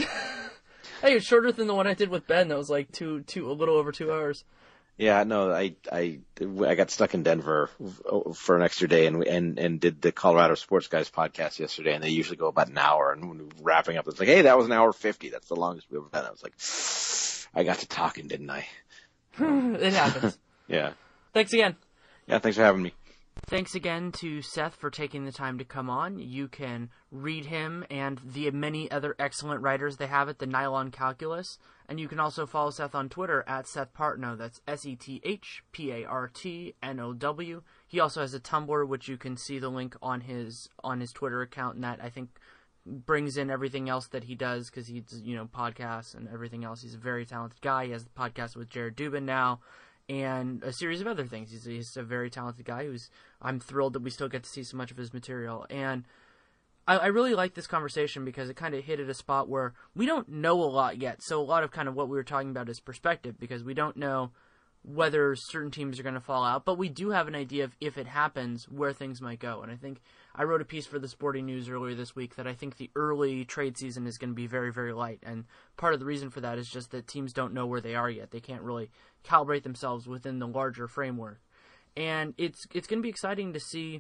Hey, it's shorter than the one I did with Ben. That was like two, two, a little over two hours. Yeah, no, I, I, I got stuck in Denver for an extra day and, and, and did the Colorado Sports Guys podcast yesterday, and they usually go about an hour, and when we were wrapping up, it's like, hey, that was an hour fifty. That's the longest we've ever done. I was like, I got to talking, didn't I? It happens. Yeah. Thanks again. Yeah, thanks for having me. Thanks again to Seth for taking the time to come on. You can read him and the many other excellent writers they have at the Nylon Calculus. And you can also follow Seth on Twitter at Seth Partnow. That's S E T H P A R T N O W. He also has a Tumblr, which you can see the link on his on his Twitter account, and that, I think, brings in everything else that he does, because he does, you know, podcasts and everything else. He's a very talented guy. He has the podcast with Jared Dubin now, and a series of other things. He's, he's a very talented guy who's, I'm thrilled that we still get to see so much of his material. And I, I really like this conversation because it kind of hit at a spot where we don't know a lot yet. So a lot of kind of what we were talking about is perspective, because we don't know whether certain teams are going to fall out, but we do have an idea of, if it happens, where things might go. And I think I wrote a piece for the Sporting News earlier this week that I think the early trade season is going to be very, very light. And part of the reason for that is just that teams don't know where they are yet. They can't really calibrate themselves within the larger framework. And it's it's going to be exciting to see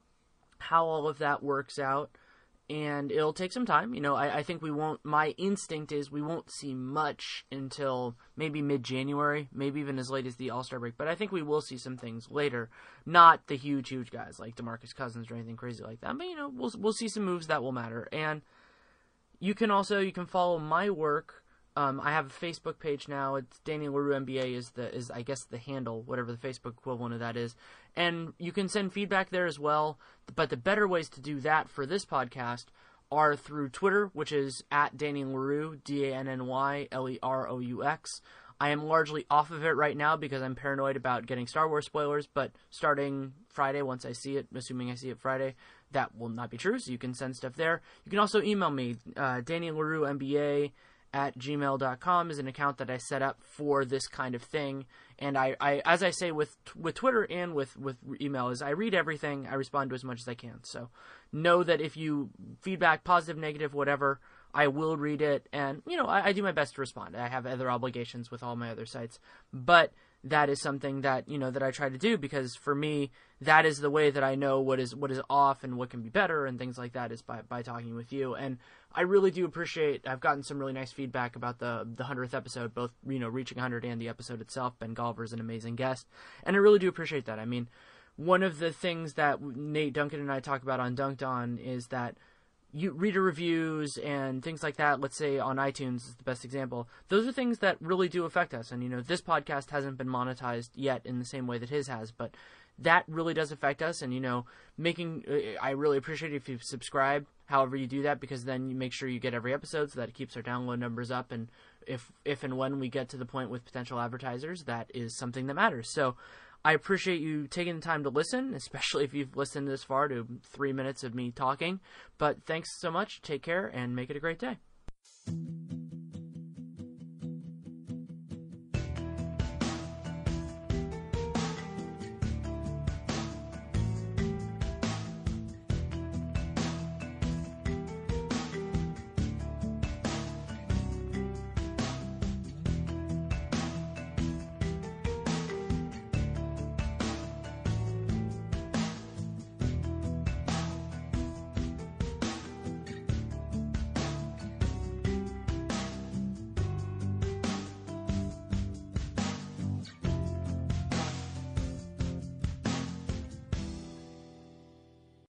how all of that works out. And it'll take some time. You know, I, I think we won't, my instinct is we won't see much until maybe mid-January, maybe even as late as the All-Star break. But I think we will see some things later. Not the huge, huge guys like DeMarcus Cousins or anything crazy like that. But, you know, we'll we'll see some moves that will matter. And you can also, you can follow my work. Um, I have a Facebook page now. It's Daniel Leroux M B A is the is I guess the handle, whatever the Facebook equivalent of that is. And you can send feedback there as well. But the better ways to do that for this podcast are through Twitter, which is at Daniel Leroux, D A N N Y L E R O U X. I am largely off of it right now because I'm paranoid about getting Star Wars spoilers, but starting Friday, once I see it, assuming I see it Friday, that will not be true, so you can send stuff there. You can also email me, uh, Daniel Leroux M B A at gmail dot com is an account that I set up for this kind of thing. And I, I as I say with with Twitter and with, with email, is I read everything. I respond to as much as I can. So know that if you feedback, positive, negative, whatever, I will read it. And, you know, I, I do my best to respond. I have other obligations with all my other sites. But that is something that, you know, that I try to do, because for me, that is the way that I know what is what is off and what can be better and things like that, is by, by talking with you. And I really do appreciate, I've gotten some really nice feedback about the the hundredth episode, both, you know, reaching one hundred and the episode itself. Ben Golliver is an amazing guest, and I really do appreciate that. I mean, one of the things that Nate Duncan and I talk about on Dunked On is that you reader reviews and things like that, let's say on iTunes is the best example. Those are things that really do affect us. And, you know, this podcast hasn't been monetized yet in the same way that his has, but that really does affect us. And, you know, making, I really appreciate it if you subscribe, however you do that, because then you make sure you get every episode so that it keeps our download numbers up. And if, if and when we get to the point with potential advertisers, that is something that matters. So I appreciate you taking the time to listen, especially if you've listened this far to three minutes of me talking. But thanks so much. Take care and make it a great day.